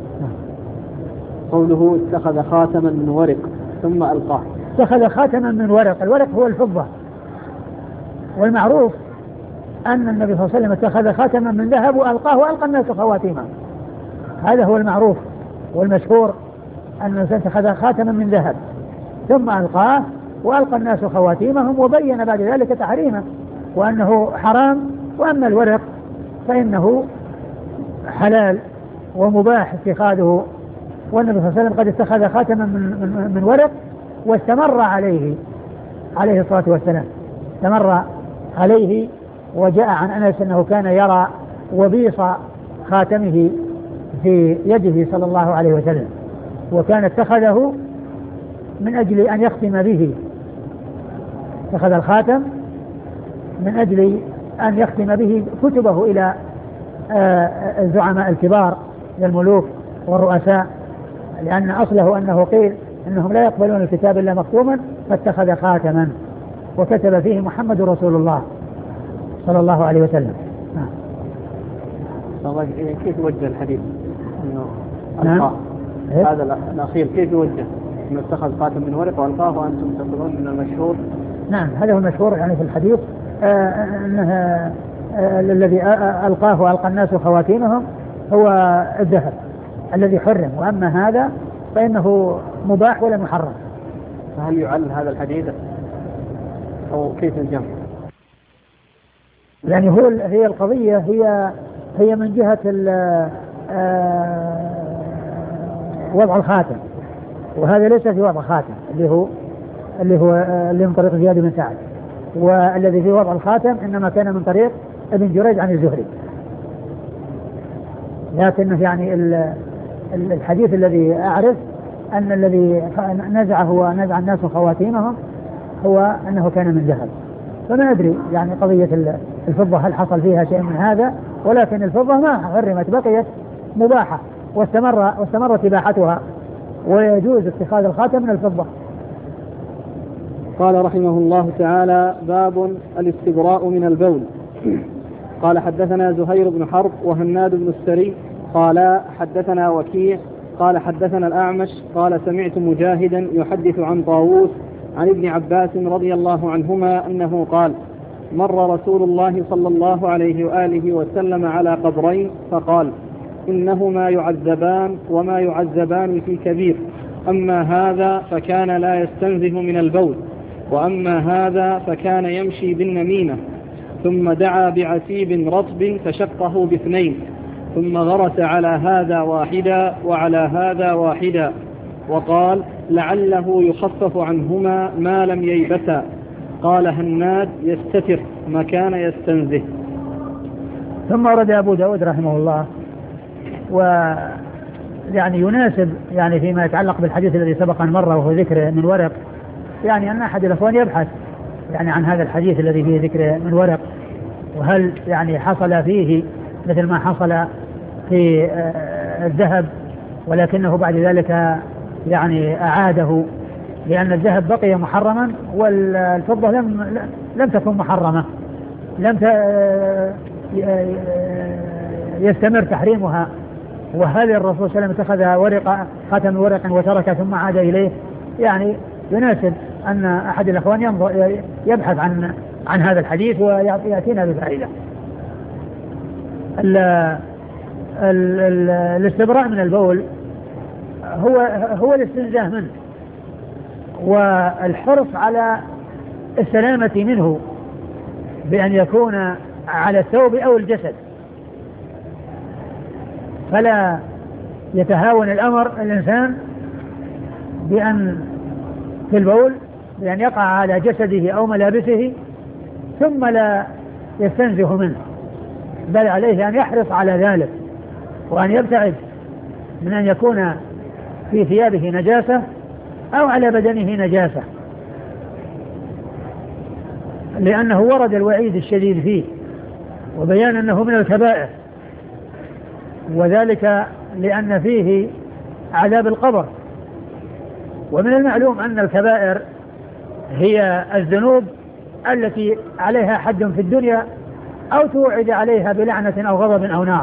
قوله اتخذ خاتما من ورق ثم ألقاه. اتخذ خاتما من ورق، الورق هو الفضة، والمعروف أن النبي صلى الله عليه وسلم اتخذ خاتما من ذهب وألقاه وألقى الناس خواتيمه، هذا هو المعروف والمشهور أن الإنسان اتخذ خاتما من ذهب ثم ألقاه وألقى الناس خواتيمهم، وبين بعد ذلك تحريمه وأنه حرام. وأما الورق فإنه حلال ومباح اتخاذه، والنبي صلى الله عليه وسلم قد اتخذ خاتما من ورق واستمر عليه الصلاة والسلام، استمر عليه. وجاء عن أنس أنه كان يرى وبيص خاتمه في يده صلى الله عليه وسلم، وكان اتخذه من أجل أن يختم به، اتخذ الخاتم من أجل أن يختم به كتبه إلى الزعماء الكبار للملوك والرؤساء، لأن أصله أنه قيل أنهم لا يقبلون الكتاب إلا مختوما، فاتخذ خاتما وكتب فيه محمد رسول الله صلى الله عليه وسلم. كيف يوجه الحديث؟ نعم. هذا الأخير كيف يوجه؟ أنه اتخذ خاتم من ورق وألقاه وأنتم تقولون من المشهور. نعم، هذا هو المشهور يعني في الحديث، أنه الذي ألقاه وألقى الناس خواتيمهم هو الذهب الذي حرم، وأما هذا فإنه مباح ولا محرم. فهل يعل هذا الحديث أو كيف الجمع؟ يعني هي القضية هي من جهة وضع الخاتم، وهذا ليس في وضع الخاتم اللي من طريق زياد بن سعد، والذي في وضع الخاتم إنما كان من طريق ابن جريج عن الزهري. لكن يعني الحديث الذي أعرف أن الذي نزعه ونزع الناس خواتيمهم هو أنه كان من ذهب، فما أدري يعني قضية الفضة هل حصل فيها شيء من هذا، ولكن الفضة ما حرمت، بقيت مباحة واستمرت إباحتها، ويجوز اتخاذ الخاتم من الفضة. قال رحمه الله تعالى: باب الاستبراء من البول. قال حدثنا زهير بن حرب وهناد بن السري قال حدثنا وكيع قال حدثنا الأعمش قال سمعت مجاهدا يحدث عن طاووس عن ابن عباس رضي الله عنهما أنه قال: مر رسول الله صلى الله عليه وآله وسلم على قبرين فقال: إنهما يعذبان وما يعذبان في كبير، أما هذا فكان لا يستنزه من البول، وأما هذا فكان يمشي بالنميمة. ثم دعا بعسيب رطب فشقه باثنين، ثم غرس على هذا واحدا وعلى هذا واحدا، وقال: لعله يخفف عنهما ما لم ييبسا. قال هناد: يستتر مكان يستنزه. ثم ورد أبو داود رحمه الله، ويعني يناسب يعني فيما يتعلق بالحديث الذي سبق أن مر وهو ذكر من ورق، يعني أن أحد الأخوان يبحث يعني عن هذا الحديث الذي فيه ذكر من ورق، وهل يعني حصل فيه مثل ما حصل في الذهب، ولكنه بعد ذلك يعني أعاده، لأن الذهب بقي محرما والفضة لم تكن محرمة، لم يستمر تحريمها. وهل الرسول صلى الله عليه وسلم اتخذ خاتم ورق وترك ثم عاد إليه؟ يعني يناسب أن أحد الأخوان يبحث عن هذا الحديث ويأتينا بفائدة. الاستبراء من البول هو الاستنزاه منه، والحرص على السلامة منه بأن يكون على الثوب أو الجسد، فلا يتهاون الأمر الإنسان بأن في البول بأن يقع على جسده أو ملابسه ثم لا يستنزه منه، بل عليه أن يحرص على ذلك وأن يبتعد من أن يكون في ثيابه نجاسة أو على بدنه نجاسة، لأنه ورد الوعيد الشديد فيه وبيان أنه من الكبائر، وذلك لأن فيه عذاب القبر. ومن المعلوم أن الكبائر هي الذنوب التي عليها حد في الدنيا أو توعد عليها بلعنة أو غضب أو نار،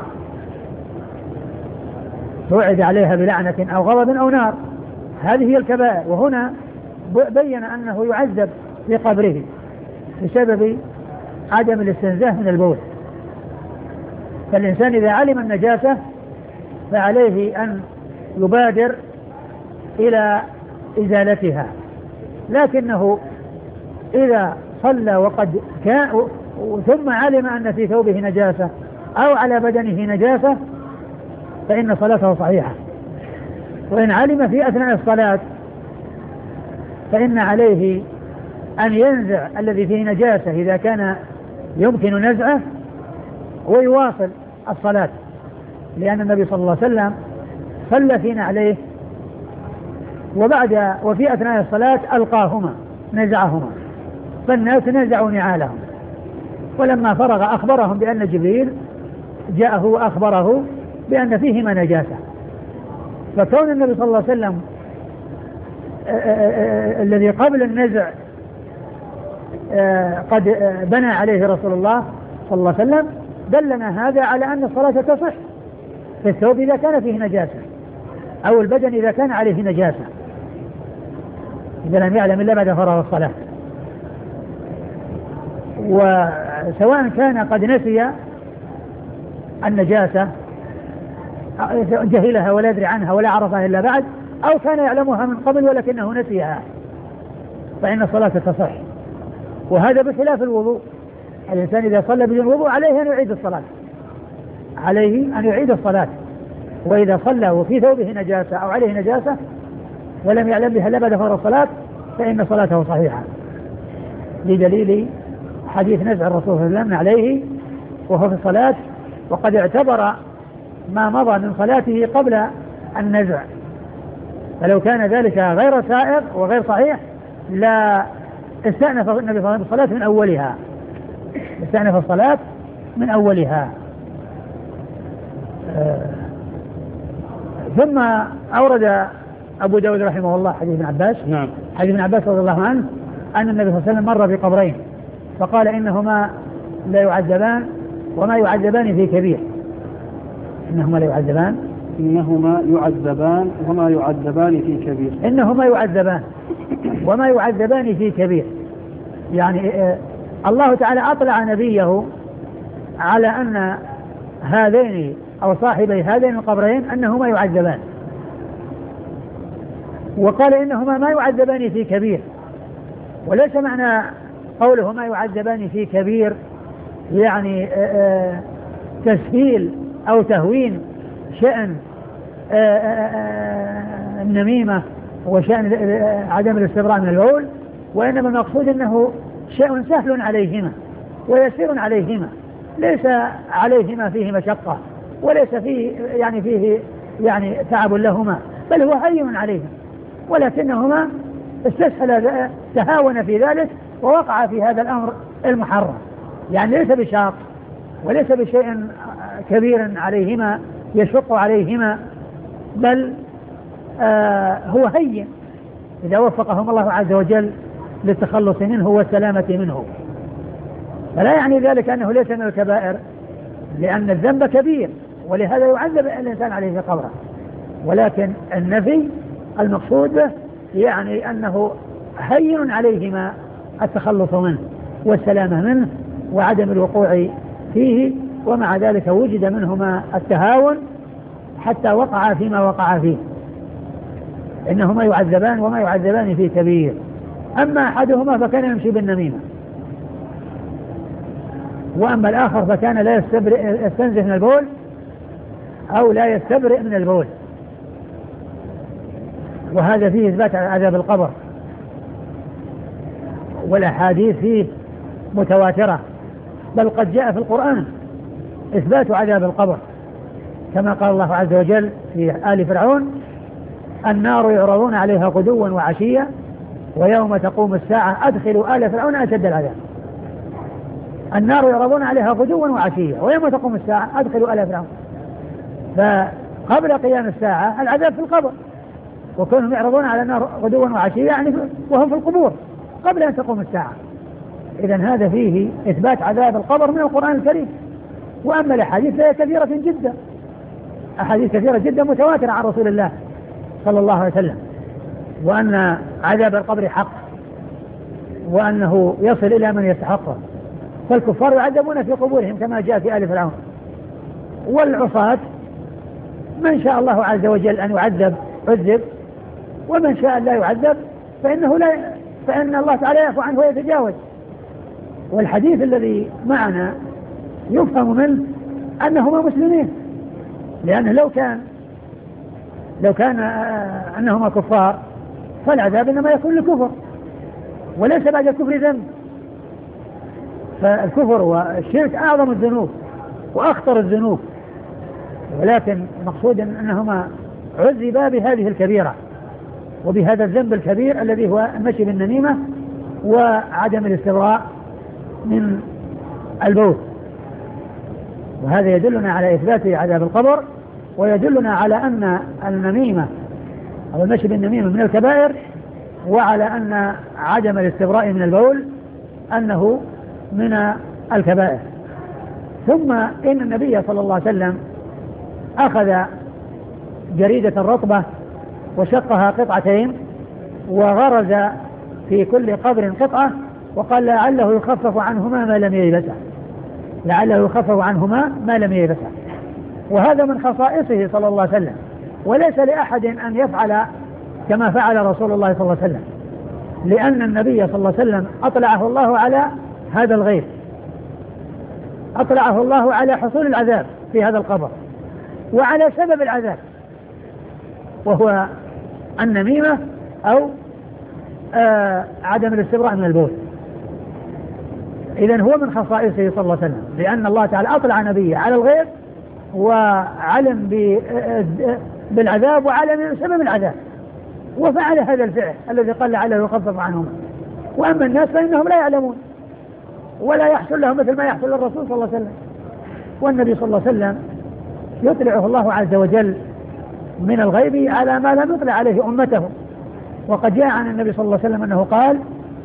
توعد عليها بلعنة أو غضب أو نار، هذه هي الكبائر. وهنا بين أنه يعذب في قبره بسبب عدم الاستنزاه من البول. فالإنسان إذا علم النجاسة فعليه أن يبادر إلى إزالتها، لكنه إذا صلى وقد كان ثم علم أن في ثوبه نجاسة أو على بدنه نجاسة فإن صلاته صحيحة. وإن علم في أثناء الصلاة فإن عليه أن ينزع الذي فيه نجاسة إذا كان يمكن نزعه ويواصل الصلاة، لأن النبي صلى الله عليه وسلم صلى فينا عليه وفي أثناء الصلاة ألقاهما نزعهما، فالناس نزعوا نعالهم، ولما فرغ أخبرهم بأن جبريل جاءه وأخبره بأن فيهما نجاسة. فكون النبي صلى الله عليه وسلم الذي قبل النزع قد بنى عليه رسول الله صلى الله عليه وسلم دلنا هذا على أن الصلاة تصح في الثوب إذا كان فيه نجاسة أو البدن إذا كان عليه نجاسة، إذا لم يعلم إلا بعد فرغ الصلاة. وسواء كان قد نسي النجاسة جهلها ولا يدري عنها ولا عرفها إلا بعد، أو كان يعلمها من قبل ولكنه نسيها، فإن الصلاة تصح. وهذا بخلاف الوضوء، الإنسان إذا صلى بدون وضوء عليه أن يعيد الصلاة، عليه أن يعيد الصلاة. وإذا صلى وفي ثوبه نجاسة أو عليه نجاسة ولم يعلم بها إلا بعد فرغ الصلاة فإن صلاته صحيحة، بدليل حديث نزع الرسول صلى الله عليه وسلم عليه وهو في الصلاة، وقد اعتبر ما مضى من صلاته قبل النزع، فلو كان ذلك غير سائغ وغير صحيح لا استأنف النبي صلى الله عليه وسلم الصلاة من أولها، استأنف الصلاة من أولها. ثم أورد أبو داود رحمه الله حديث ابن عباس، نعم، حديث ابن عباس رضي الله عنه أن النبي صلى الله عليه وسلم مر بقبرين فقال إنهما لا يعذبان وما يعذبان في كبير، إنهما لا يعذبان، إنهما يعذبان وما يعذبان في كبير، إنهما يعذبان وما يعذبان في كبير. يعني الله تعالى أطلع نبيه على أن هذين أو صاحبي هذين القبرين أنهما يعذبان، وقال إنهما ما يعذبان في كبير. وليس معنى قوله ما يعذبان في كبير يعني تسهيل أو تهوين شأن النميمة وشأن عدم الاستبراء من البول، وإنما المقصود أنه شيء سهل عليهما ويسير عليهما، ليس عليهما فيه مشقة وليس فيه يعني تعب لهما، بل هو هين عليهم، ولكنهما استسهل تهاون في ذلك ووقع في هذا الأمر المحرم، يعني ليس بشاق وليس بشيء كبير عليهما يشق عليهما، بل هو هين إذا وفقهم الله عز وجل للتخلص منه والسلامة منه. فلا يعني ذلك أنه ليس من الكبائر، لأن الذنب كبير ولهذا يعذب الإنسان عليه في قبره، ولكن النفي المقصود به يعني أنه هين عليهما التخلص منه والسلامة منه وعدم الوقوع فيه، ومع ذلك وجد منهما التهاون حتى وقع فيما وقع فيه. إنهما يعذبان وما يعذبان في كبير. أما أحدهما فكان يمشي بالنميمة، وأما الآخر فكان لا يستنزه من البول أو لا يستبرئ من البول، وهذا فيه إثبات عذاب القبر. والأحاديث فيه متواترة، بل قد جاء في القرآن إثبات عذاب القبر، كما قال الله عز وجل في آل فرعون: النار يعرضون عليها غدوا وعشيا ويوم تقوم الساعة أدخلوا آل فرعون أشد العذاب. النار يعرضون عليها غدوا وعشيا ويوم تقوم الساعة أدخلوا آل فرعون. فقبل قيام الساعة العذاب في القبر، وكونهم يعرضون على النار غدوا وعشيا يعني وهم في القبور قبل أن تقوم الساعة. إذن هذا فيه إثبات عذاب القبر من القرآن الكريم. وأما الأحاديث فهي كثيرة جدا، أحاديث كثيرة جدا متواترة عن رسول الله صلى الله عليه وسلم، وأن عذاب القبر حق، وأنه يصل إلى من يستحقه. فالكفار يعذبون في قبورهم كما جاء في آل فرعون، والعصاة من شاء الله عز وجل أن يعذب عذب، ومن شاء لا يعذب فإن الله تعالى يعفو عنه ويتجاوز. والحديث الذي معنا يفهم منه أنهما مسلمين، لأنه لو كان أنهما كفار فالعذاب إنما يكون للكفر وليس بعد الكفر ذنب. فالكفر والشرك أعظم الذنوب وأخطر الذنوب، ولكن المقصود أنهما عذبا بهذه الكبيرة وبهذا الذنب الكبير الذي هو المشي بالنميمة وعدم الاستبراء من البول. وهذا يدلنا على إثبات عذاب القبر، ويدلنا على أن النميمة أو المشي بالنميمة من الكبائر، وعلى أن عدم الاستبراء من البول أنه من الكبائر. ثم إن النبي صلى الله عليه وسلم أخذ جريدة رطبة وشقها قطعتين وغرز في كل قبر قطعة، وقال لعله يخفف عنهما ما لم ييبسه، لعله يخفف عنهما ما لم ييبسه. وهذا من خصائصه صلى الله عليه وسلم، وليس لأحد أن يفعل كما فعل رسول الله صلى الله عليه وسلم، لأن النبي صلى الله عليه وسلم أطلعه الله على هذا الغيب، أطلعه الله على حصول العذاب في هذا القبر وعلى سبب العذاب، وهو النميمة أو عدم الاستبراء من البول. إذن هو من خصائصه صلى الله عليه وسلم، لأن الله تعالى أطلع نبيه على الغيب وعلم بالعذاب وعلم سبب العذاب، وفعل هذا الفعل الذي قال لعله يخفف عنهما. وأما الناس فإنهم لا يعلمون ولا يحصل لهم مثل ما يحصل للرسول صلى الله عليه وسلم. والنبي صلى الله عليه وسلم يطلعه الله عز وجل من الغيب على ما لم يطلع عليه أمته. وقد جاء عن النبي صلى الله عليه وسلم أنه قال: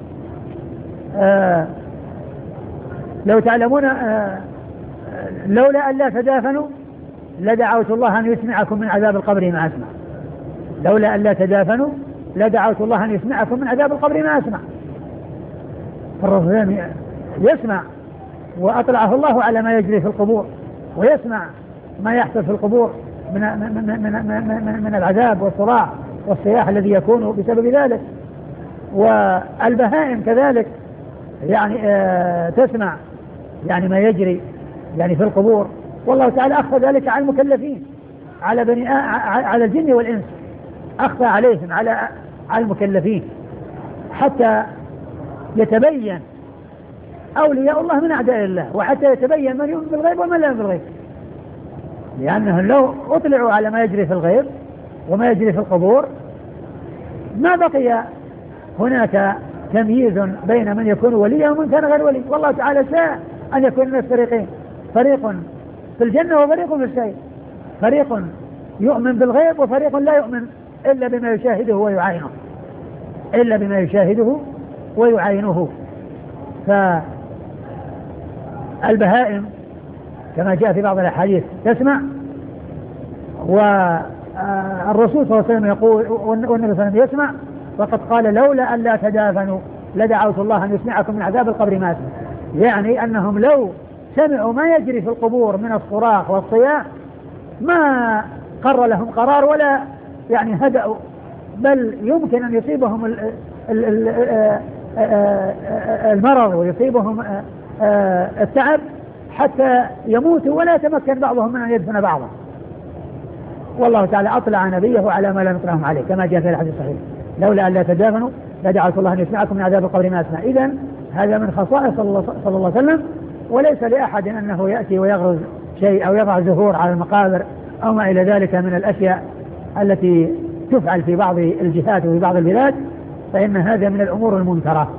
لو تعلمون لولا أن لا تدافنوا لدعوت الله أن يسمعكم من عذاب القبر ما أسمع. لولا أن لا تدافنوا لدعوت الله أن يسمعكم من عذاب القبر ما أسمع. فالرسول يسمع، وأطلعه الله على ما يجري في القبور، ويسمع ما يحصل في القبور من العذاب والصراع والصياح الذي يكون بسبب ذلك. والبهائم كذلك يعني تسمع يعني ما يجري يعني في القبور. والله تعالى أخفى ذلك على المكلفين، على الجن والإنس، أخفى عليهم على المكلفين حتى يتبين أولياء الله من أعداء الله، وحتى يتبين من يؤمن بالغيب ومن لا يؤمن بالغيب. لأنهم لو أطلعوا على ما يجري في الغيب وما يجري في القبور ما بقي هناك تمييز بين من يكون وليا ومن كان غير ولي. والله تعالى شاء أن يكون الناس فريقين، فريق في الجنة وفريق في السعير، فريق يؤمن بالغيب وفريق لا يؤمن إلا بما يشاهده ويعاينه، إلا بما يشاهده ويعاينه. فالبهائم كما جاء في بعض الأحاديث تسمع، والرسول صلى الله عليه وسلم يقول والنبي صلى الله عليه وسلم يسمع، وقد قال: لولا أن لا تدافنوا لدعوت الله أن يسمعكم من عذاب القبر ما أسمع. يعني أنهم لو سمعوا ما يجري في القبور من الصراخ والصياح ما قر لهم قرار ولا يعني هدأوا، بل يمكن أن يصيبهم المرض ويصيبهم التعب حتى يموتوا ولا يتمكن بعضهم من أن يدفن بعضا. والله تعالى أطلع نبيه على ما لم يطلعهم عليه كما جاء في الحديث الصحيح: لولا أن لا تدافنوا لدعوت الله أن يسمعكم من عذاب القبر ما أسمع. إذن هذا من خصائص صلى الله عليه وسلم، وليس لأحد أنه يأتي ويغرز شيء أو يضع زهور على المقابر أو ما إلى ذلك من الأشياء التي تفعل في بعض الجهات وفي بعض البلاد، فإن هذا من الأمور المنكرة.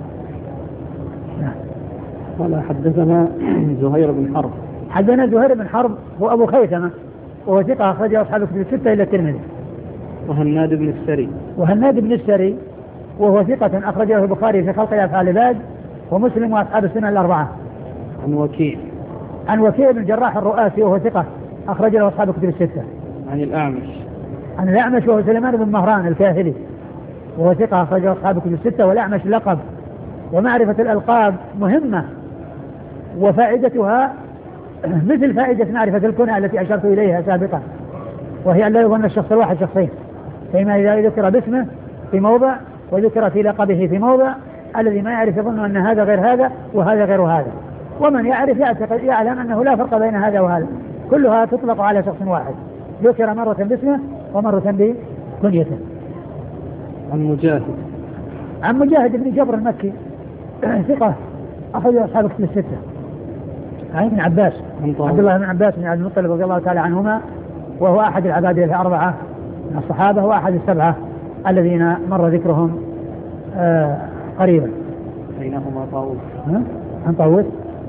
قال حدثنا زهير بن حرب. حدثنا زهير بن حرب هو أبو خيثمة وهو ثقة أخرجه أصحاب الكتب الستة إلا الترمذي. وهناد بن السري. وهناد بن السري وهو ثقة أخرجه البخاري في خلق أفعال العباد ومسلم وأصحاب السنة الأربعة. عن وكيع. عن وكيع بن الجراح الرؤاسي وهو ثقة أخرج له أصحاب الكتب الستة. عن الأعمش. عن الأعمش وهو سليمان بن مهران الكاهلي وهو ثقة أخرج له أصحاب الكتب الستة. والأعمش لقب، ومعرفة الألقاب مهمة وفائدتها مثل فائدة معرفة الكنى التي أشرت إليها سابقا، وهي أن لا يظن الشخص الواحد شخصين، فيما إذا ذكر باسمه في موضع وذكر في لقبه في موضع، الذي ما يعرف يظن أن هذا غير هذا وهذا غير هذا، ومن يعرف يعلم أنه لا فرق بين هذا وهذا، كلها تطلق على شخص واحد، ذكر مرة باسمه ومرة بكنيته. عن مجاهد. عن مجاهد بن جبر المكي ثقة أخرج أصحاب الكتب الستة. عن ابن عباس عبد الله بن عباس بن عبد المطلب رضي الله تعالى عنهما، وهو أحد العبادة الأربعة من الصحابة وأحد السبعة الذين مر ذكرهم قريبا. بينهما طاووس. عن طاووس.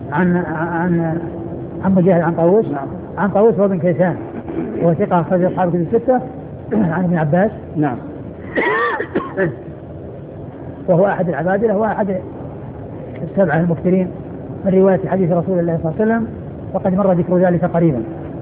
عن مجاهد عن طاووس. نعم. عن طاووس هو بن كيسان وهو ثقة أخرج أصحاب الكتب الستة. عن ابن عباس. نعم. وهو أحد العبادة وهو أحد السبعة المكثرين من رواية حديث رسول الله صلى الله عليه وسلم، وقد مر ذكر ذلك قريبا.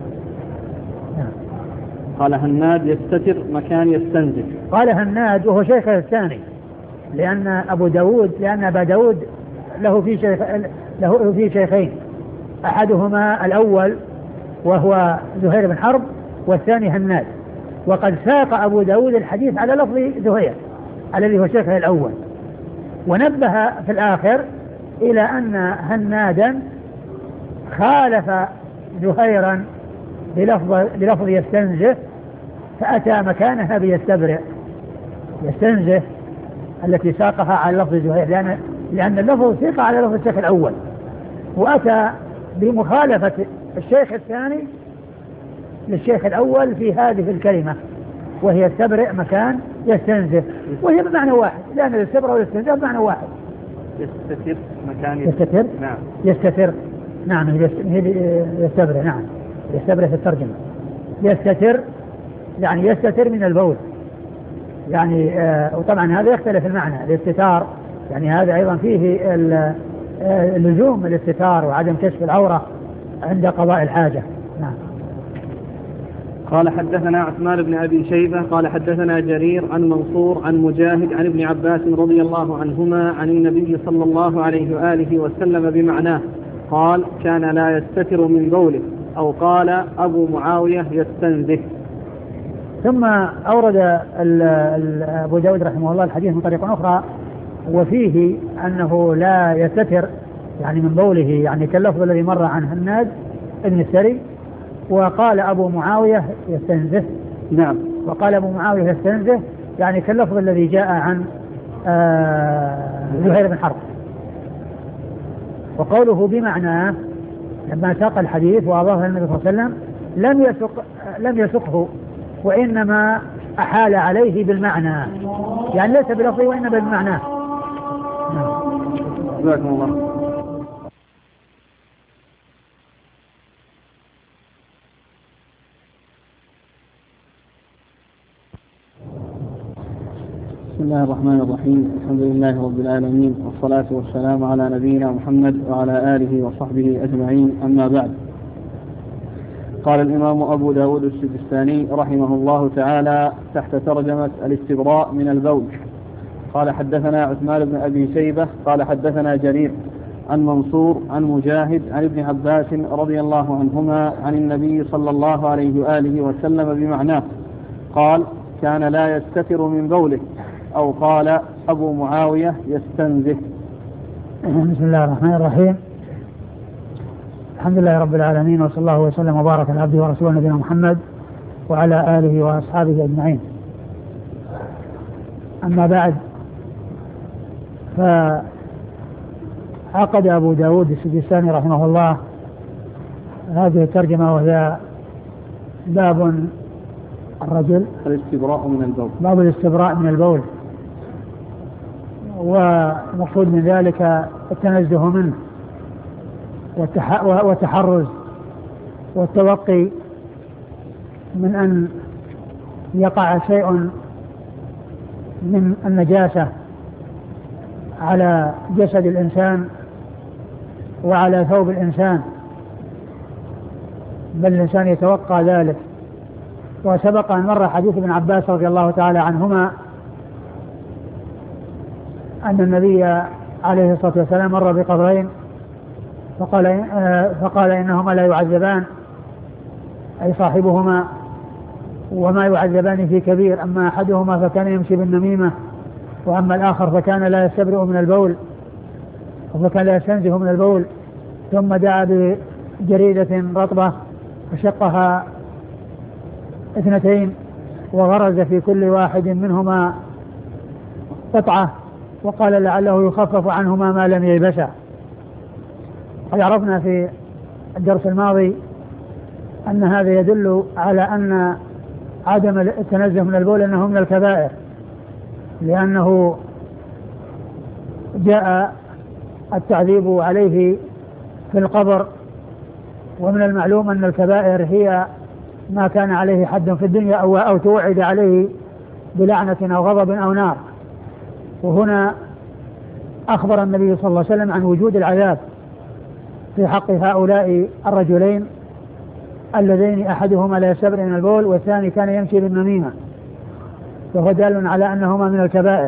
قال هناد يستتر مكان يستنزف. قال هناد وهو شيخ الثاني، لأن أبا داود له في شيخين، أحدهما الأول وهو زهير بن حرب والثاني هناد، وقد ساق أبو داود الحديث على لفظ زهير الذي هو شيخه الأول، ونبه في الآخر إلى أن هنادا خالف زهيرا بلفظ يستنزه، فأتى مكانها بيستبرئ. يستنزه التي ساقها على لفظ زهير لأن اللفظ سيق على لفظ الشيخ الأول، وأتى بمخالفة الشيخ الثاني للشيخ الأول في هذه الكلمة، وهي يستبرئ مكان يستنزه، وهي بمعنى واحد، لأن الاستبراء والاستنزاف بمعنى واحد. يستتر مكان يستتر. نعم. يستتر. نعم. يستبرئ. نعم. يستبرئ في الترجمة. يستتر يعني يستتر من البول، يعني وطبعا هذا يختلف المعنى. الاستتار يعني هذا أيضا فيه لزوم الاستتار وعدم كشف العورة عند قضاء الحاجة. نعم. قال حدثنا عثمان بن أبي شيبة قال حدثنا جرير عن منصور عن مجاهد عن ابن عباس رضي الله عنهما عن النبي صلى الله عليه وآله وسلم بمعناه قال كان لا يستتر من بوله، أو قال أبو معاوية يستنزه. ثم أورد أبو داود رحمه الله الحديث من طريق أخرى، وفيه أنه لا يستتر يعني من بوله، يعني كاللفظ الذي مر عن هناد ابن السري، وقال أبو معاوية يستنزه. نعم. وقال أبو معاوية يستنزه يعني كاللفظ الذي جاء عن زهير بن حرب. وقوله بمعنى لما ساق الحديث وأضافه النبي صلى الله عليه وسلم لم يسقه، وإنما أحال عليه بالمعنى، يعني ليس بلفظه وإنما بالمعنى. جزاكم الله. بسم الله الرحمن الرحيم. الحمد لله رب العالمين، والصلاة والسلام على نبينا محمد وعلى آله وصحبه أجمعين، أما بعد. قال الإمام أبو داود السجستاني رحمه الله تعالى تحت ترجمة الاستبراء من البول. قال حدثنا عثمان بن أبي شيبة قال حدثنا جرير عن منصور عن مجاهد عن ابن عباس رضي الله عنهما عن النبي صلى الله عليه وآله وسلم بمعناه قال كان لا يستتر من بوله، أو قال أبو معاوية يستنزه. بسم الله الرحمن الرحيم. الحمد لله رب العالمين، وصلى الله وسلم وبارك على عبده ورسوله نبينا محمد وعلى آله وأصحابه أجمعين. أما بعد، فعقد أبو داود السجستاني رحمه الله هذه الترجمة، وهي باب الرجل الاستبراء من البول، باب الاستبراء من البول، ومقصود من ذلك التنزه منه والتحرز والتوقي من أن يقع شيء من النجاسة على جسد الإنسان وعلى ثوب الإنسان، بل الإنسان يتوقع ذلك. وسبق أن مر حديث ابن عباس رضي الله تعالى عنهما أن النبي عليه الصلاة والسلام مر بقبرين فقال إنهما لا يعذبان، أي صاحبهما، وما يعذبان في كبير، أما أحدهما فكان يمشي بالنميمة، وأما الآخر فكان لا يستبرئ من البول، وكان لا يستنزه من البول. ثم دعا بجريدة رطبة فشقها 2 وغرز في كل واحد منهما قطعة، وقال لعله يخفف عنهما ما لم ييبسا. قد عرفنا في الدرس الماضي أن هذا يدل على أن عدم التنزه من البول أنه من الكبائر، لأنه جاء التعذيب عليه في القبر، ومن المعلوم أن الكبائر هي ما كان عليه حد في الدنيا أو توعد عليه بلعنة أو غضب أو نار. وهنا أخبر النبي صلى الله عليه وسلم عن وجود العذاب في حق هؤلاء الرجلين اللذين أحدهما لا يستبرئ من البول والثاني كان يمشي بالنميمة، وهو دال على أنهما من الكبائر.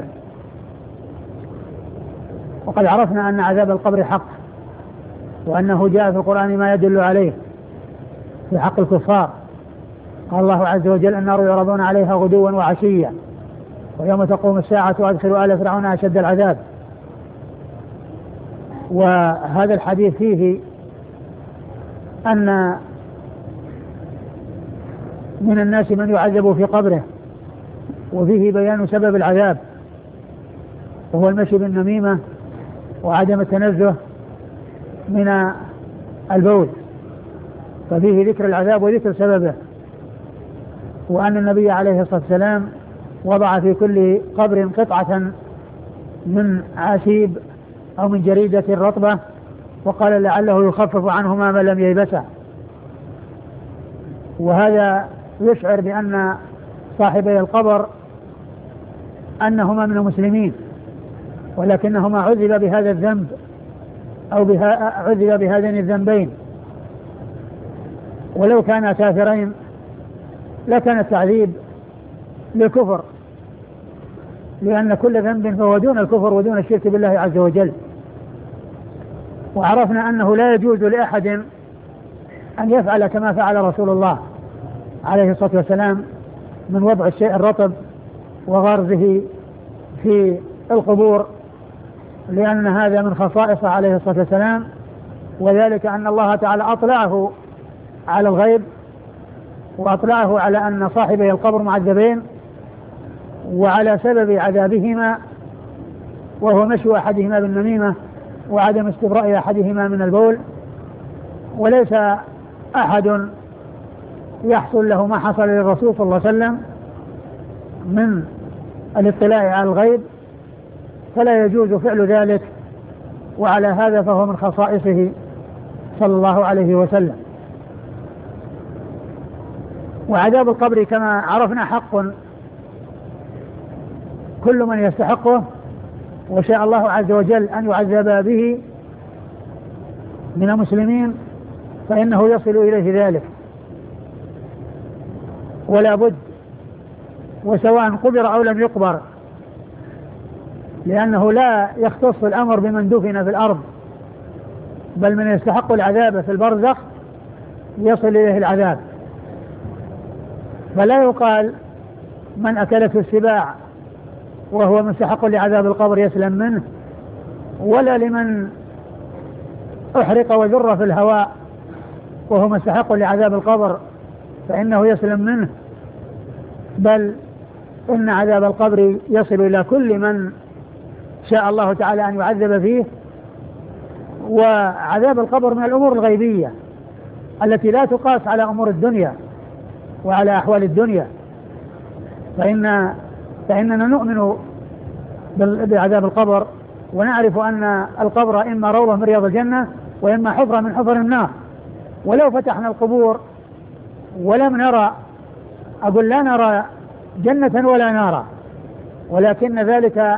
وقد عرفنا أن عذاب القبر حق، وأنه جاء في القرآن ما يدل عليه في حق الكفار. قال الله عز وجل: النار يعرضون عليها غدوا وعشيا ويوم تقوم الساعة أدخلوا آل فرعون أشد العذاب. وهذا الحديث فيه أن من الناس من يعذب في قبره، وفيه بيان سبب العذاب، وهو المشي بالنميمة وعدم التنزه من البول، ففيه ذكر العذاب وذكر سببه. وأن النبي عليه الصلاة والسلام وضع في كل قبر قطعة من عشيب أو من جريدة رطبة، وقال لعله يخفف عنهما ما لم ييبسا. وهذا يشعر بأن صاحبي القبر أنهما من المسلمين، ولكنهما عذب بهذا الذنب أو عذب بهذين الذنبين، ولو كانا كافرين لكان التعذيب للكفر، لأن كل ذنب فهو دون الكفر ودون الشرك بالله عز وجل. وعرفنا أنه لا يجوز لأحد أن يفعل كما فعل رسول الله عليه الصلاة والسلام من وضع الشيء الرطب وغرزه في القبور، لأن هذا من خصائصه عليه الصلاة والسلام، وذلك أن الله تعالى أطلعه على الغيب، وأطلعه على أن صاحبي القبر معذبين، وعلى سبب عذابهما وهو مشي أحدهما بالنميمة وعدم استبراء أحدهما من البول. وليس أحد يحصل له ما حصل للرسول صلى الله عليه وسلم من الاطلاع على الغيب، فلا يجوز فعل ذلك، وعلى هذا فهو من خصائصه صلى الله عليه وسلم. وعذاب القبر كما عرفنا حق، كل من يستحقه وشاء الله عز وجل أن يعذب به من المسلمين فإنه يصل إليه ذلك ولا بد، وسواء قبر أو لم يقبر، لأنه لا يختص الأمر بمن دفن في الأرض، بل من يستحق العذاب في البرزخ يصل إليه العذاب. فلا يقال من أكلته السباع وهو مستحق لعذاب القبر يسلم منه، ولا لمن أحرق وذر في الهواء وهو مستحق لعذاب القبر فإنه يسلم منه، بل إن عذاب القبر يصل إلى كل من شاء الله تعالى أن يعذب فيه. وعذاب القبر من الأمور الغيبية التي لا تقاس على أمور الدنيا وعلى أحوال الدنيا، فإننا نؤمن بعذاب القبر، ونعرف أن القبر إما روضة من رياض الجنة وإما حفرة من حفر النار. ولو فتحنا القبور ولم نرى، أقول لا نرى جنة ولا نارا، ولكن ذلك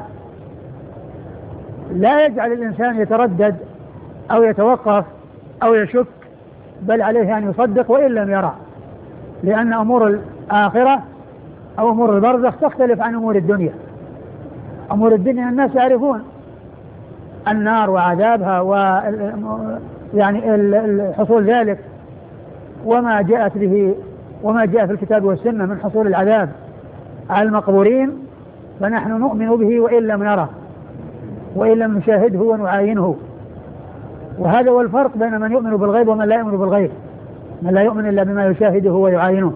لا يجعل الإنسان يتردد أو يتوقف أو يشك، بل عليه أن يصدق وإن لم يرى، لأن أمور الآخرة أو أمور البرزخ تختلف عن أمور الدنيا. أمور الدنيا الناس يعرفون النار وعذابها يعني حصول ذلك وما جاءت به وما جاء في الكتاب والسنة من حصول العذاب على المقبورين، فنحن نؤمن به وإن لم نره وإن لم نشاهده ونعاينه. وهذا هو الفرق بين من يؤمن بالغيب ومن لا يؤمن بالغيب، من لا يؤمن إلا بما يشاهده ويعاينه.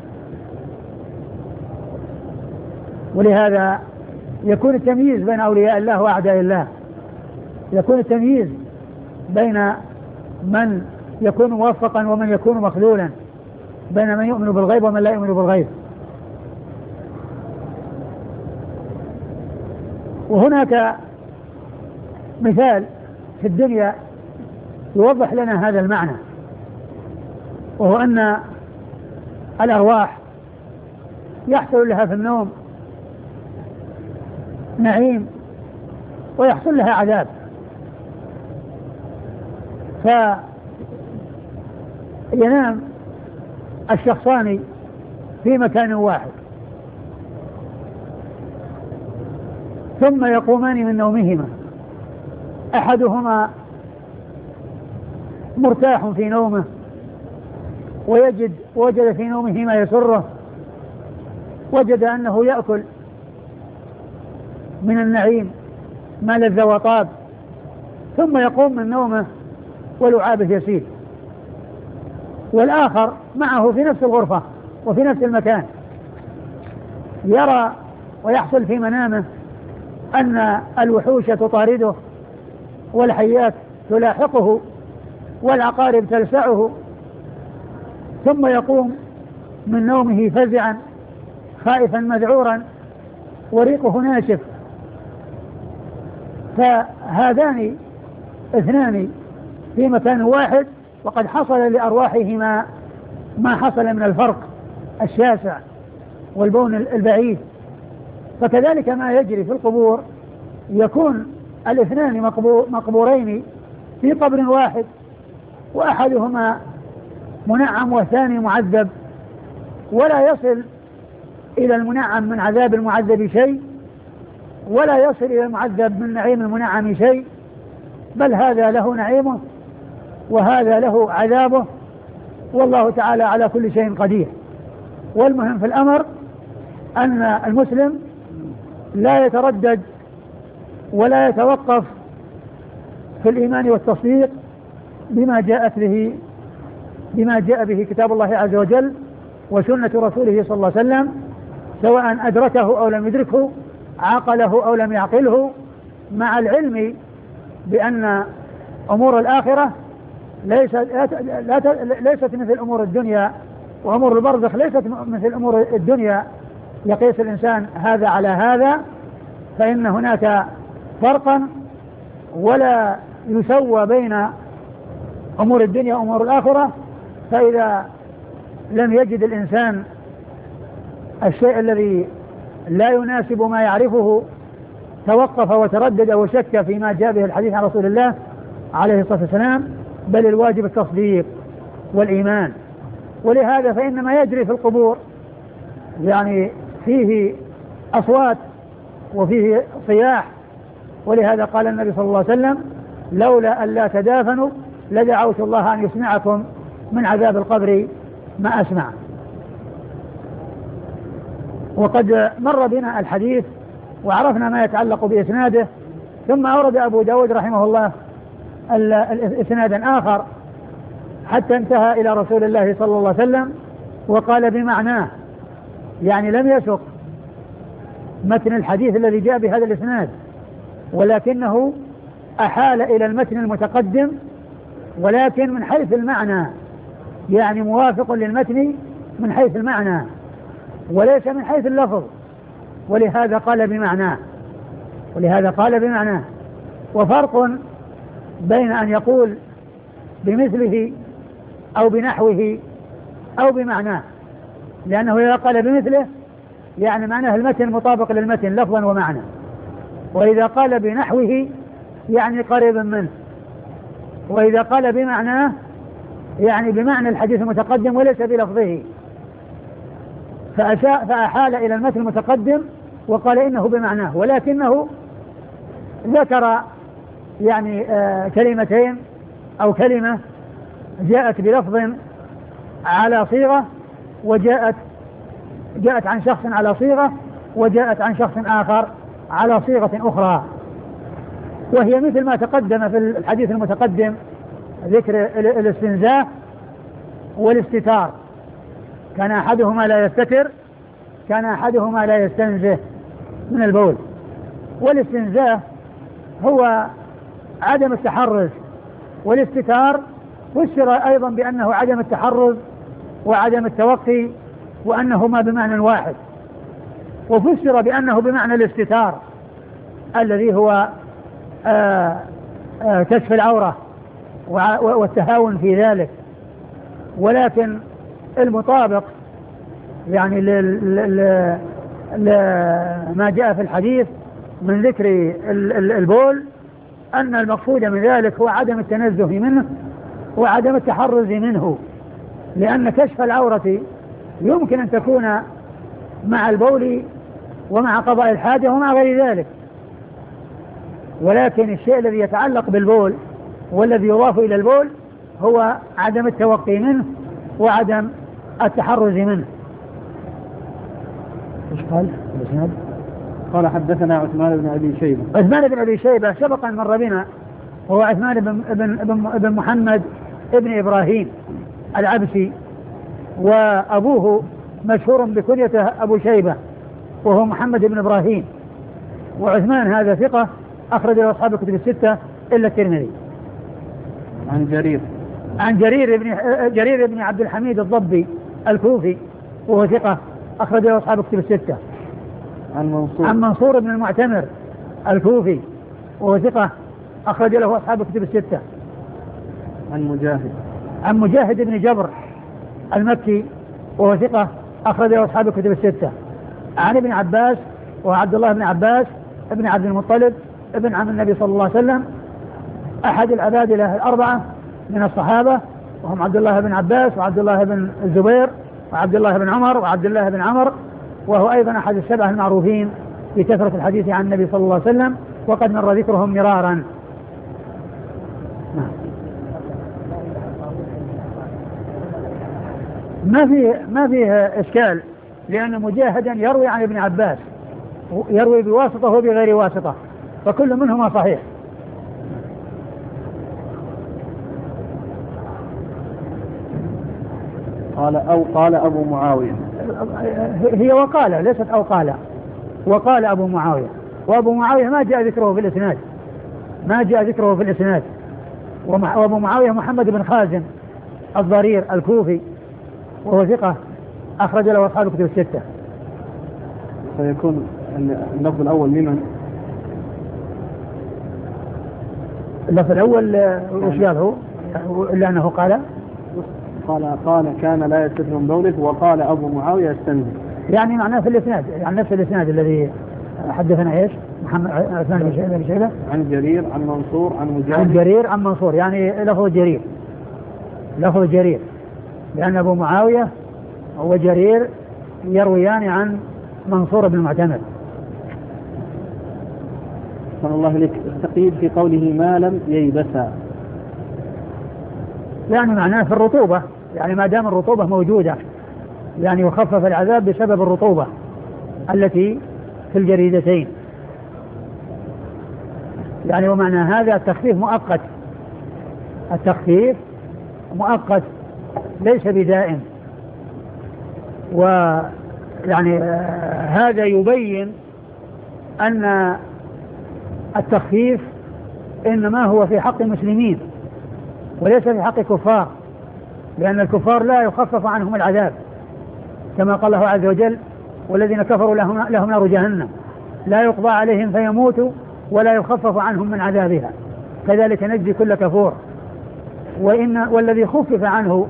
ولهذا يكون التمييز بين أولياء الله وأعداء الله، يكون التمييز بين من يكون موفقا ومن يكون مخذولا، بين من يؤمن بالغيب ومن لا يؤمن بالغيب. وهناك مثال في الدنيا يوضح لنا هذا المعنى، وهو أن الأرواح يحصل لها في النوم نعيم ويحصل لها عذاب، فينام الشخصان في مكان واحد ثم يقومان من نومهما، أحدهما مرتاح في نومه وجد في نومه ما يسره، وجد أنه يأكل من النعيم ما لذ وطاب، ثم يقوم من نومه ولعابه يسيل. والآخر معه في نفس الغرفة وفي نفس المكان، يرى ويحصل في منامه أن الوحوش تطارده والحيات تلاحقه والعقارب تلسعه، ثم يقوم من نومه فزعا خائفا مذعورا وريقه ناشف. فهذان اثنان في مكان واحد، وقد حصل لأرواحهما ما حصل من الفرق الشاسع والبون البعيد. فكذلك ما يجري في القبور، يكون الاثنان مقبورين في قبر واحد، وأحدهما منعم والثاني معذب، ولا يصل إلى المنعم من عذاب المعذب شيء، ولا يصل إلى المعذب من نعيم المنعم شيء، بل هذا له نعيمه وهذا له عذابه، والله تعالى على كل شيء قدير. والمهم في الأمر أن المسلم لا يتردد ولا يتوقف في الإيمان والتصديق بما جاء به كتاب الله عز وجل وسنة رسوله صلى الله عليه وسلم، سواء أدركه أو لم يدركه، عقله أو لم يعقله، مع العلم بأن أمور الآخرة ليست مثل أمور الدنيا، وأمور البرزخ ليست مثل أمور الدنيا يقيس الإنسان هذا على هذا، فإن هناك فرقا ولا يسوى بين أمور الدنيا وأمور الآخرة. فإذا لم يجد الإنسان الشيء الذي لا يناسب ما يعرفه توقف وتردد وشك فيما جاء به الحديث عن رسول الله عليه الصلاة والسلام، بل الواجب التصديق والإيمان. ولهذا فإن ما يجري في القبور يعني فيه أصوات وفيه صياح، ولهذا قال النبي صلى الله عليه وسلم: لولا أن لا تدافنوا لدعوت الله أن يسمعكم من عذاب القبر ما أسمع. وقد مر بنا الحديث وعرفنا ما يتعلق بإسناده، ثم أورد أبو داود رحمه الله إسنادا آخر حتى انتهى إلى رسول الله صلى الله عليه وسلم وقال بمعناه، يعني لم يسق متن الحديث الذي جاء بهذا الإسناد، ولكنه أحال إلى المتن المتقدم، ولكن من حيث المعنى، يعني موافق للمتن من حيث المعنى وليس من حيث اللفظ، ولهذا قال بمعناه. وفرق بين أن يقول بمثله أو بنحوه أو بمعناه، لأنه إذا قال بمثله يعني معناه المتن مطابق للمتن لفظا ومعنى، وإذا قال بنحوه يعني قريب منه، وإذا قال بمعناه يعني بمعنى الحديث المتقدم وليس بلفظه، فأحال إلى المتن المتقدم وقال إنه بمعناه، ولكنه ذكر يعني كلمتين أو كلمة جاءت بلفظ على صيغة، جاءت عن شخص على صيغة، وجاءت عن شخص آخر على صيغة أخرى، وهي مثل ما تقدم في الحديث المتقدم ذكر الاستنزاف والاستتار، كان أحدهما لا يستتر، كان أحدهما لا يستنزه من البول. والاستنزاف هو عدم التحرز، والاستتار فسر أيضا بأنه عدم التحرز وعدم التوقي، وأنهما بمعنى واحد، وفسر بأنه بمعنى الاستتار الذي هو كشف العورة والتهاون في ذلك. ولكن المطابق يعني ما جاء في الحديث من ذكر البول أن المقصود من ذلك هو عدم التنزه منه وعدم التحرز منه، لأن كشف العورة يمكن أن تكون مع البول ومع قضاء الحاجة ومع غير ذلك، ولكن الشيء الذي يتعلق بالبول والذي يضاف إلى البول هو عدم التوقي منه وعدم التحرز منه. ايش قال؟ قال حدثنا عثمان بن أبي شيبة سبق أن مر بنا، وهو عثمان بن محمد ابن إبراهيم العبسي، وأبوه مشهور بكنيته أبو شيبة وهو محمد بن إبراهيم. وعثمان هذا ثقة أخرج له أصحاب الكتب الستة إلا الترمذي. عن جرير بن عبد الحميد الضبي الكوفي وهو ثقة أخرج له أصحاب الكتب الستة. عن منصور بن المعتمر الكوفي وهو ثقة أخرج له أصحاب الكتب الستة. عن مجاهد بن جبر المكي وهو ثقة أخرج له أصحاب الكتب الستة. عن ابن عباس وعبد الله بن عباس ابن عبد المطلب ابن عم النبي صلى الله عليه وسلم، أحد العبادلة الأربعة من الصحابة، وهم عبد الله بن عباس وعبد الله بن الزبير وعبد الله بن عمر وعبد الله بن عمر، وهو أيضا أحد السبعة المعروفين بكثرة الحديث عن النبي صلى الله عليه وسلم، وقد مر ذكرهم مرارا. ما فيه إشكال، لأن مجاهدا يروي عن ابن عباس، يروي بواسطة وبغير واسطة، فكل منهما صحيح. قال أبو معاوية، هي وقال ليست أو قال، وقال أبو معاوية، وأبو معاوية ما جاء ذكره في الإسناد، وأبو معاوية محمد بن خازم الضرير الكوفي وهو ثقة أخرج له أصحاب الكتب الستة. فيكون اللفظ الأول لمن؟ اللفظ الأول وش قاله؟ إلا أنه قال كان لا يستتر من بوله، وقال أبو معاوية يستنزل، يعني معناه في الإسناد، يعني نفس الإسناد الذي حدثنا إيش؟ محمد عثمان بن شيبة عن جرير عن منصور عن مجاهد، عن جرير عن منصور، يعني لفظ جرير، لأن أبو معاوية وجرير يرويان عن منصور بن المعتمر. صلى الله عليك. التقييد في قوله ما لم ييبسا، يعني معناه في الرطوبة، يعني ما دام الرطوبة موجودة، يعني يخفف العذاب بسبب الرطوبة التي في الجريدتين، يعني ومعنى هذا التخفيف مؤقت ليس بدائم. ويعني هذا يبين أن التخفيف إنما هو في حق المسلمين وليس في حق الكفار، لأن الكفار لا يخفف عنهم العذاب كما قال الله عز وجل: والذين كفروا لهم نار جهنم لا يقضى عليهم فيموتوا ولا يخفف عنهم من عذابها كذلك نجزي كل كفور. والذي خفف عنه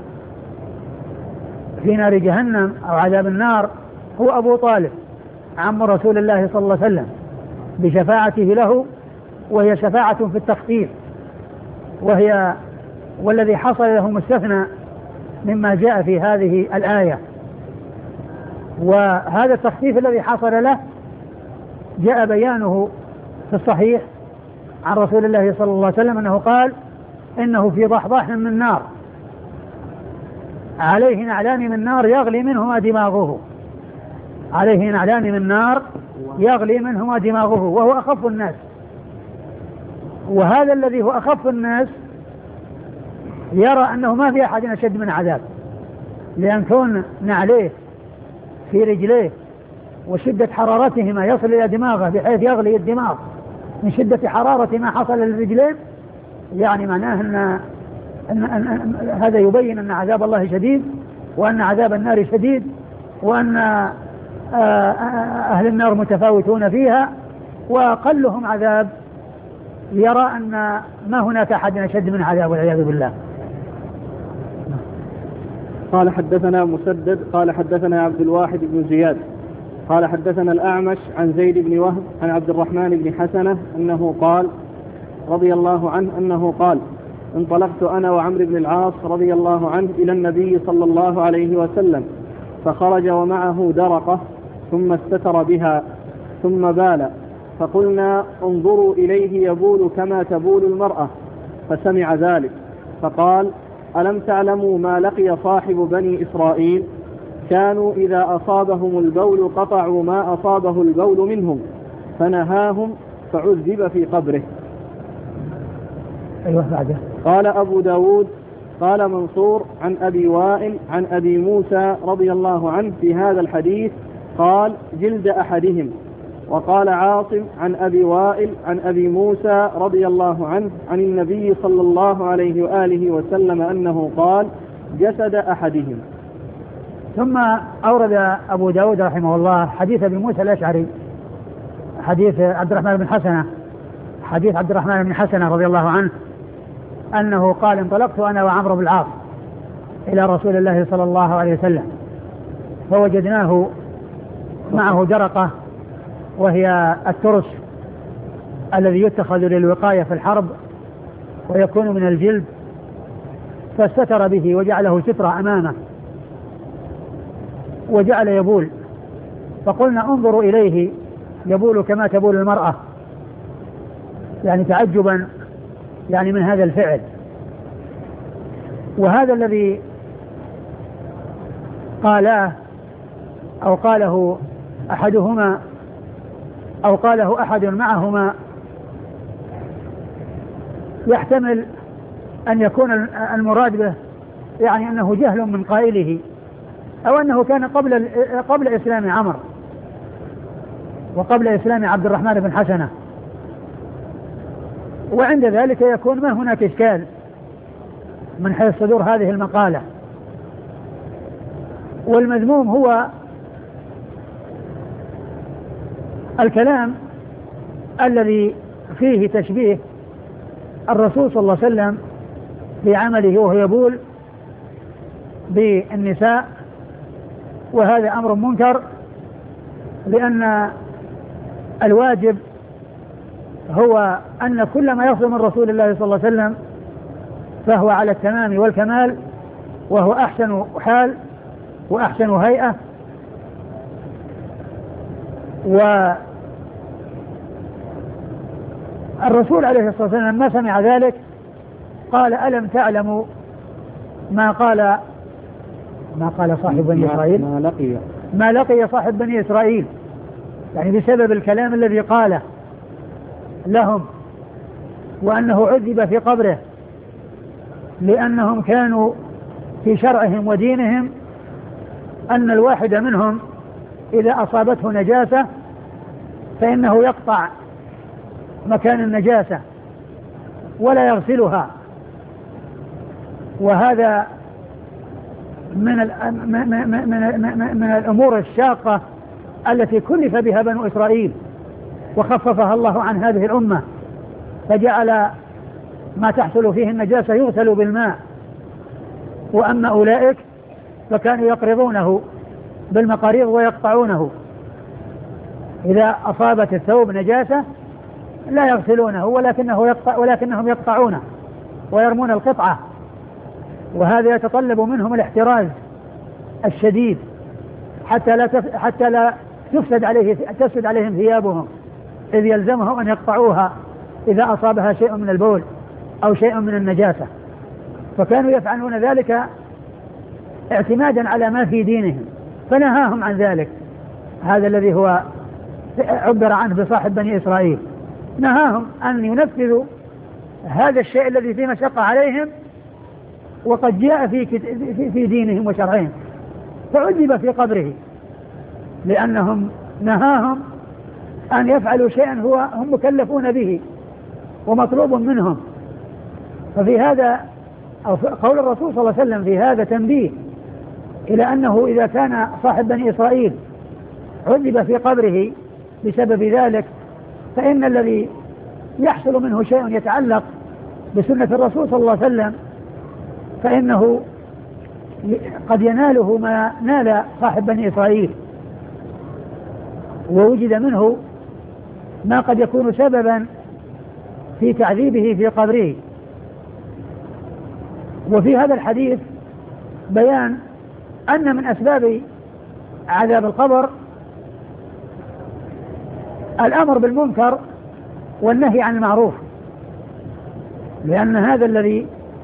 في نار جهنم أو عذاب النار هو أبو طالب عم رسول الله صلى الله عليه وسلم بشفاعته له، وهي شفاعة في التخفيف، والذي حصل له مستثنى مما جاء في هذه الآية. وهذا التخفيف الذي حصل له جاء بيانه في الصحيح عن رسول الله صلى الله عليه وسلم أنه قال: إنه في ضحضاح من نار عليه نعلان من نار يغلي منهما دماغه، عليه نعلان من نار يغلي منهما دماغه، وهو أخف الناس. وهذا الذي هو أخف الناس يرى أنه ما في أحد أشد من عذاب، لأن كون نعليه في رجليه وشدة حرارتهما يصل إلى دماغه بحيث يغلي الدماغ من شدة حرارة ما حصل للرجلين، يعني معناه أن هذا يبين أن عذاب الله شديد، وأن عذاب النار شديد، وأن أهل النار متفاوتون فيها، وأقلهم عذاب يرى أن ما هناك أحد أشد من عذاب والعياذ بالله. قال: حدثنا مسدد قال حدثنا عبد الواحد بن زياد قال حدثنا الأعمش عن زيد بن وهب عن عبد الرحمن بن حسنة أنه قال رضي الله عنه أنه قال: انطلقت أنا وعمرو بن العاص رضي الله عنه إلى النبي صلى الله عليه وسلم، فخرج ومعه درقة ثم استتر بها ثم بال، فقلنا: انظروا إليه يبول كما تبول المرأة، فسمع ذلك فقال: ألم تعلموا ما لقي صاحب بني إسرائيل؟ كانوا إذا أصابهم البول قطعوا ما أصابه البول منهم، فنهاهم فعذب في قبره. أيوة بعده. قال أبو داود: قال منصور عن أبي وائل عن أبي موسى رضي الله عنه في هذا الحديث قال: جلد أحدهم. وقال عاصم عن أبي وائل عن أبي موسى رضي الله عنه عن النبي صلى الله عليه وآله وسلم أنه قال: جسد أحدهم. ثم أورد أبو داود رحمه الله حديث أبي موسى الأشعري، حديث عبد الرحمن بن حسنة، حديث عبد الرحمن بن حسنة رضي الله عنه أنه قال: انطلقت أنا وعمرو بن العاص إلى رسول الله صلى الله عليه وسلم، فوجدناه معه درقة، وهي الترس الذي يتخذ للوقاية في الحرب ويكون من الجلد، فاستتر به وجعله سترة أمامه وجعل يبول، فقلنا: انظروا إليه يبول كما تبول المرأة، يعني تعجبا يعني من هذا الفعل. وهذا الذي قالاه أو قاله أحدهما أو قاله أحد معهما يحتمل أن يكون المراد به يعني أنه جهل من قائله، أو أنه كان قبل إسلام عمرو وقبل إسلام عبد الرحمن بن حسنة، وعند ذلك يكون ما هناك إشكال من حيث صدور هذه المقالة. والمذموم هو الكلام الذي فيه تشبيه الرسول صلى الله عليه وسلم في عمله وهو يبول بالنساء، وهذا أمر منكر، لأن الواجب هو أن كل ما يصل من رسول الله صلى الله عليه وسلم فهو على التمام والكمال، وهو أحسن حال وأحسن هيئة. والرسول عليه الصلاة والسلام ما سمع ذلك قال: ألم تعلموا ما قال صاحب بني إسرائيل؟ ما لقي صاحب بني إسرائيل، يعني بسبب الكلام الذي قاله لهم، وأنه عذب في قبره لأنهم كانوا في شرعهم ودينهم أن الواحد منهم إذا أصابته نجاسة فإنه يقطع مكان النجاسة ولا يغسلها، وهذا من الأمور الشاقة التي كلف بها بنو إسرائيل وخففها الله عن هذه الأمة، فجعل ما تحصل فيه النجاسة يغسل بالماء. وأما أولئك فكانوا يقرضونه بالمقاريض ويقطعونه، إذا أصابت الثوب نجاسة لا يغسلونه ولكنهم يقطعونه ويرمون القطعة، وهذا يتطلب منهم الاحتراز الشديد حتى لا تفسد عليهم ثيابهم، إذ يلزمهم أن يقطعوها إذا أصابها شيء من البول أو شيء من النجاسة. فكانوا يفعلون ذلك اعتمادا على ما في دينهم، فنهاهم عن ذلك. هذا الذي هو عبر عنه بصاحب بني إسرائيل، نهاهم أن ينفذوا هذا الشيء الذي فيه مشقة عليهم وقد جاء في دينهم وشرعهم، فعذب في قبره لأنهم نهاهم أن يفعلوا شيئا هم مكلفون به ومطلوب منهم. ففي هذا أو قول الرسول صلى الله عليه وسلم في هذا تنبيه إلى أنه إذا كان صاحب بني إسرائيل عذب في قبره بسبب ذلك، فإن الذي يحصل منه شيء يتعلق بسنة الرسول صلى الله عليه وسلم فإنه قد يناله ما نال صاحب بني إسرائيل، ووجد منه ما قد يكون سببا في تعذيبه في قبره. وفي هذا الحديث بيان أن من أسباب عذاب القبر الأمر بالمنكر والنهي عن المعروف، لأن هذا الذي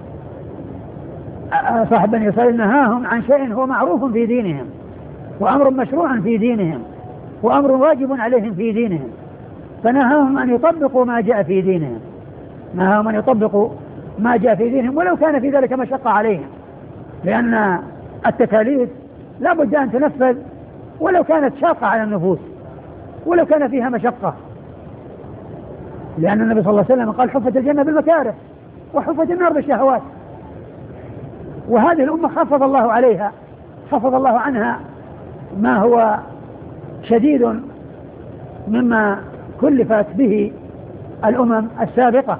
صاحب بني إسرائيل نهاهم عن شيء هو معروف في دينهم وأمر مشروع في دينهم وأمر واجب عليهم في دينهم، فنهاهم أن يطبقوا ما جاء في دينهم، نهاهم أن يطبقوا ما جاء في دينهم ولو كان في ذلك مشقة عليهم، لأن التكاليف لا بد أن تنفذ ولو كانت شاقة على النفوس ولو كان فيها مشقة، لأن النبي صلى الله عليه وسلم قال حفت الجنة بالمكاره وحفت النار بالشهوات. وهذه الأمة خفض الله عليها، خفض الله عنها ما هو شديد مما كلفت به الأمم السابقة.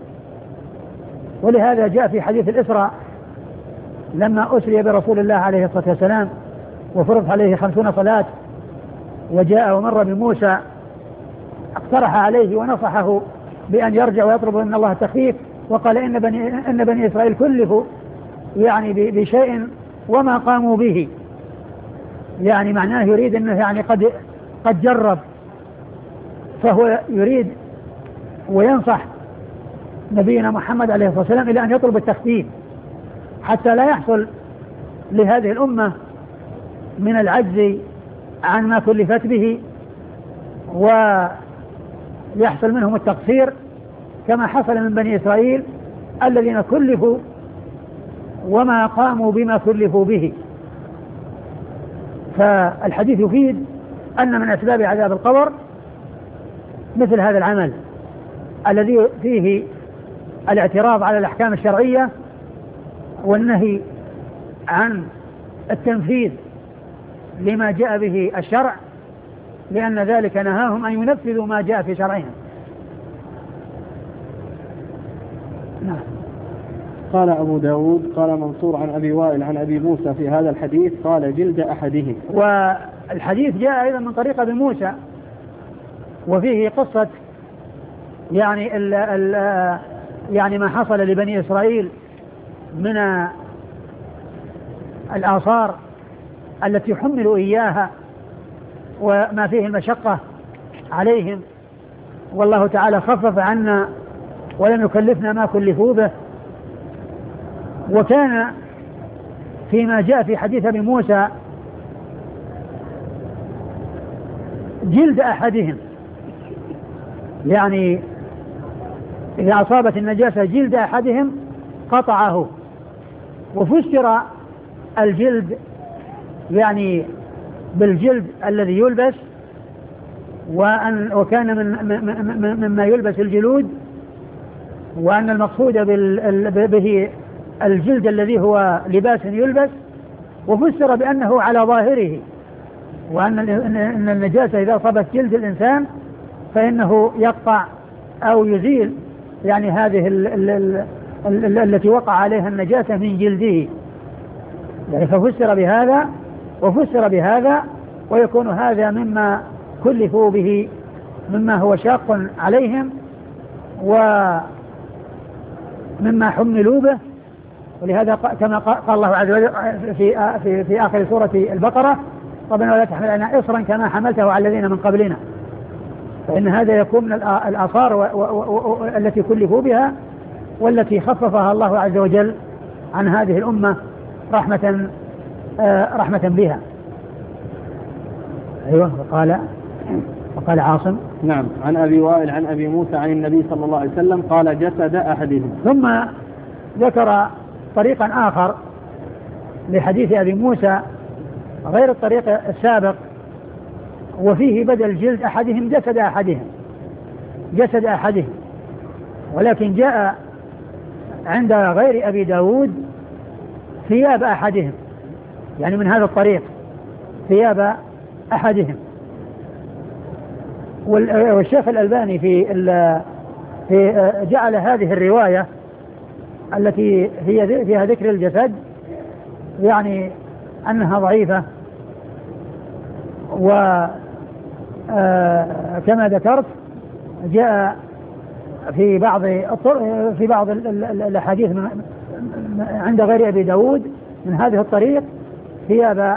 ولهذا جاء في حديث الإسراء لما أسري برسول الله عليه الصلاة والسلام وفرض عليه 50 صلاة وجاء ومر بموسى اقترح عليه ونصحه بأن يرجع ويطلب من الله التخفيف، وقال إن بني إسرائيل كلفوا يعني بشيء وما قاموا به، يعني معناه يريد أنه يعني قد جرب، فهو يريد وينصح نبينا محمد عليه الصلاة والسلام إلى أن يطلب التخفيف حتى لا يحصل لهذه الأمة من العجز عن ما كلفت به ويحصل منهم التقصير كما حصل من بني إسرائيل الذين كلفوا وما قاموا بما كلفوا به. فالحديث يفيد أن من أسباب عذاب القبر مثل هذا العمل الذي فيه الاعتراض على الأحكام الشرعية والنهي عن التنفيذ لما جاء به الشرع، لأن ذلك نهاهم أن ينفذوا ما جاء في شرعهم. نعم. قال أبو داود قال منصور عن أبي وائل عن أبي موسى في هذا الحديث قال جلد أحدهم. والحديث جاء أيضا من طريق أبي موسى وفيه قصة يعني يعني ما حصل لبني إسرائيل من الآثار التي حملوا إياها وما فيه المشقة عليهم، والله تعالى خفف عنا ولم يكلفنا ما كلفوا به. وكان فيما جاء في حديث ابي موسى جلد أحدهم، يعني إذا أصابت النجاسة جلد أحدهم قطعه. وفسر الجلد يعني بالجلد الذي يلبس وكان مما يلبس الجلود، وأن المقصود به الجلد الذي هو لباس يلبس، وفسر بأنه على ظاهره، وأن النجاسة إذا أصابت جلد الإنسان فإنه يقطع أو يزيل يعني هذه التي وقع عليها النجاسة من جلده، يعني ففسر بهذا وفسر بهذا، ويكون هذا مما كلفوا به مما هو شاق عليهم ومما حملوا به. ولهذا كما قال الله عز وجل في آخر سورة البقرة: ربنا ولا تحمل علينا إصرا كما حملته على الذين من قبلنا. فإن هذا يكون من الآثار التي كلفوا بها، والتي خففها الله عز وجل عن هذه الأمة رحمة بها. أيوة. وقال عاصم: نعم، عن أبي وائل عن أبي موسى عن النبي صلى الله عليه وسلم قال: جسد أحدهم. ثم ذكر طريقا آخر لحديث أبي موسى غير الطريق السابق، وفيه بدل جلد أحدهم جسد أحدهم، ولكن جاء عند غير أبي داود ثياب أحدهم، يعني من هذا الطريق ثياب أحدهم. والشيخ الألباني في جعل هذه الرواية التي هي فيها ذكر الجسد يعني أنها ضعيفة، وكما ذكرت جاء في بعض الأحاديث عند غير أبي داود من هذه الطريق ثياب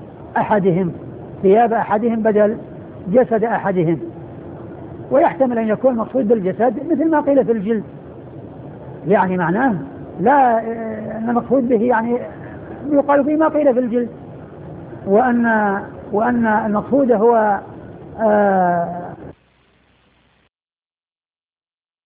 أحدهم بدل جسد أحدهم. ويحتمل أن يكون مقصود بالجسد مثل ما قيل في الجلد، يعني معناه لا أن المقصود به يعني يقال فيه ما قيل في الجلد، وأن المقصود هو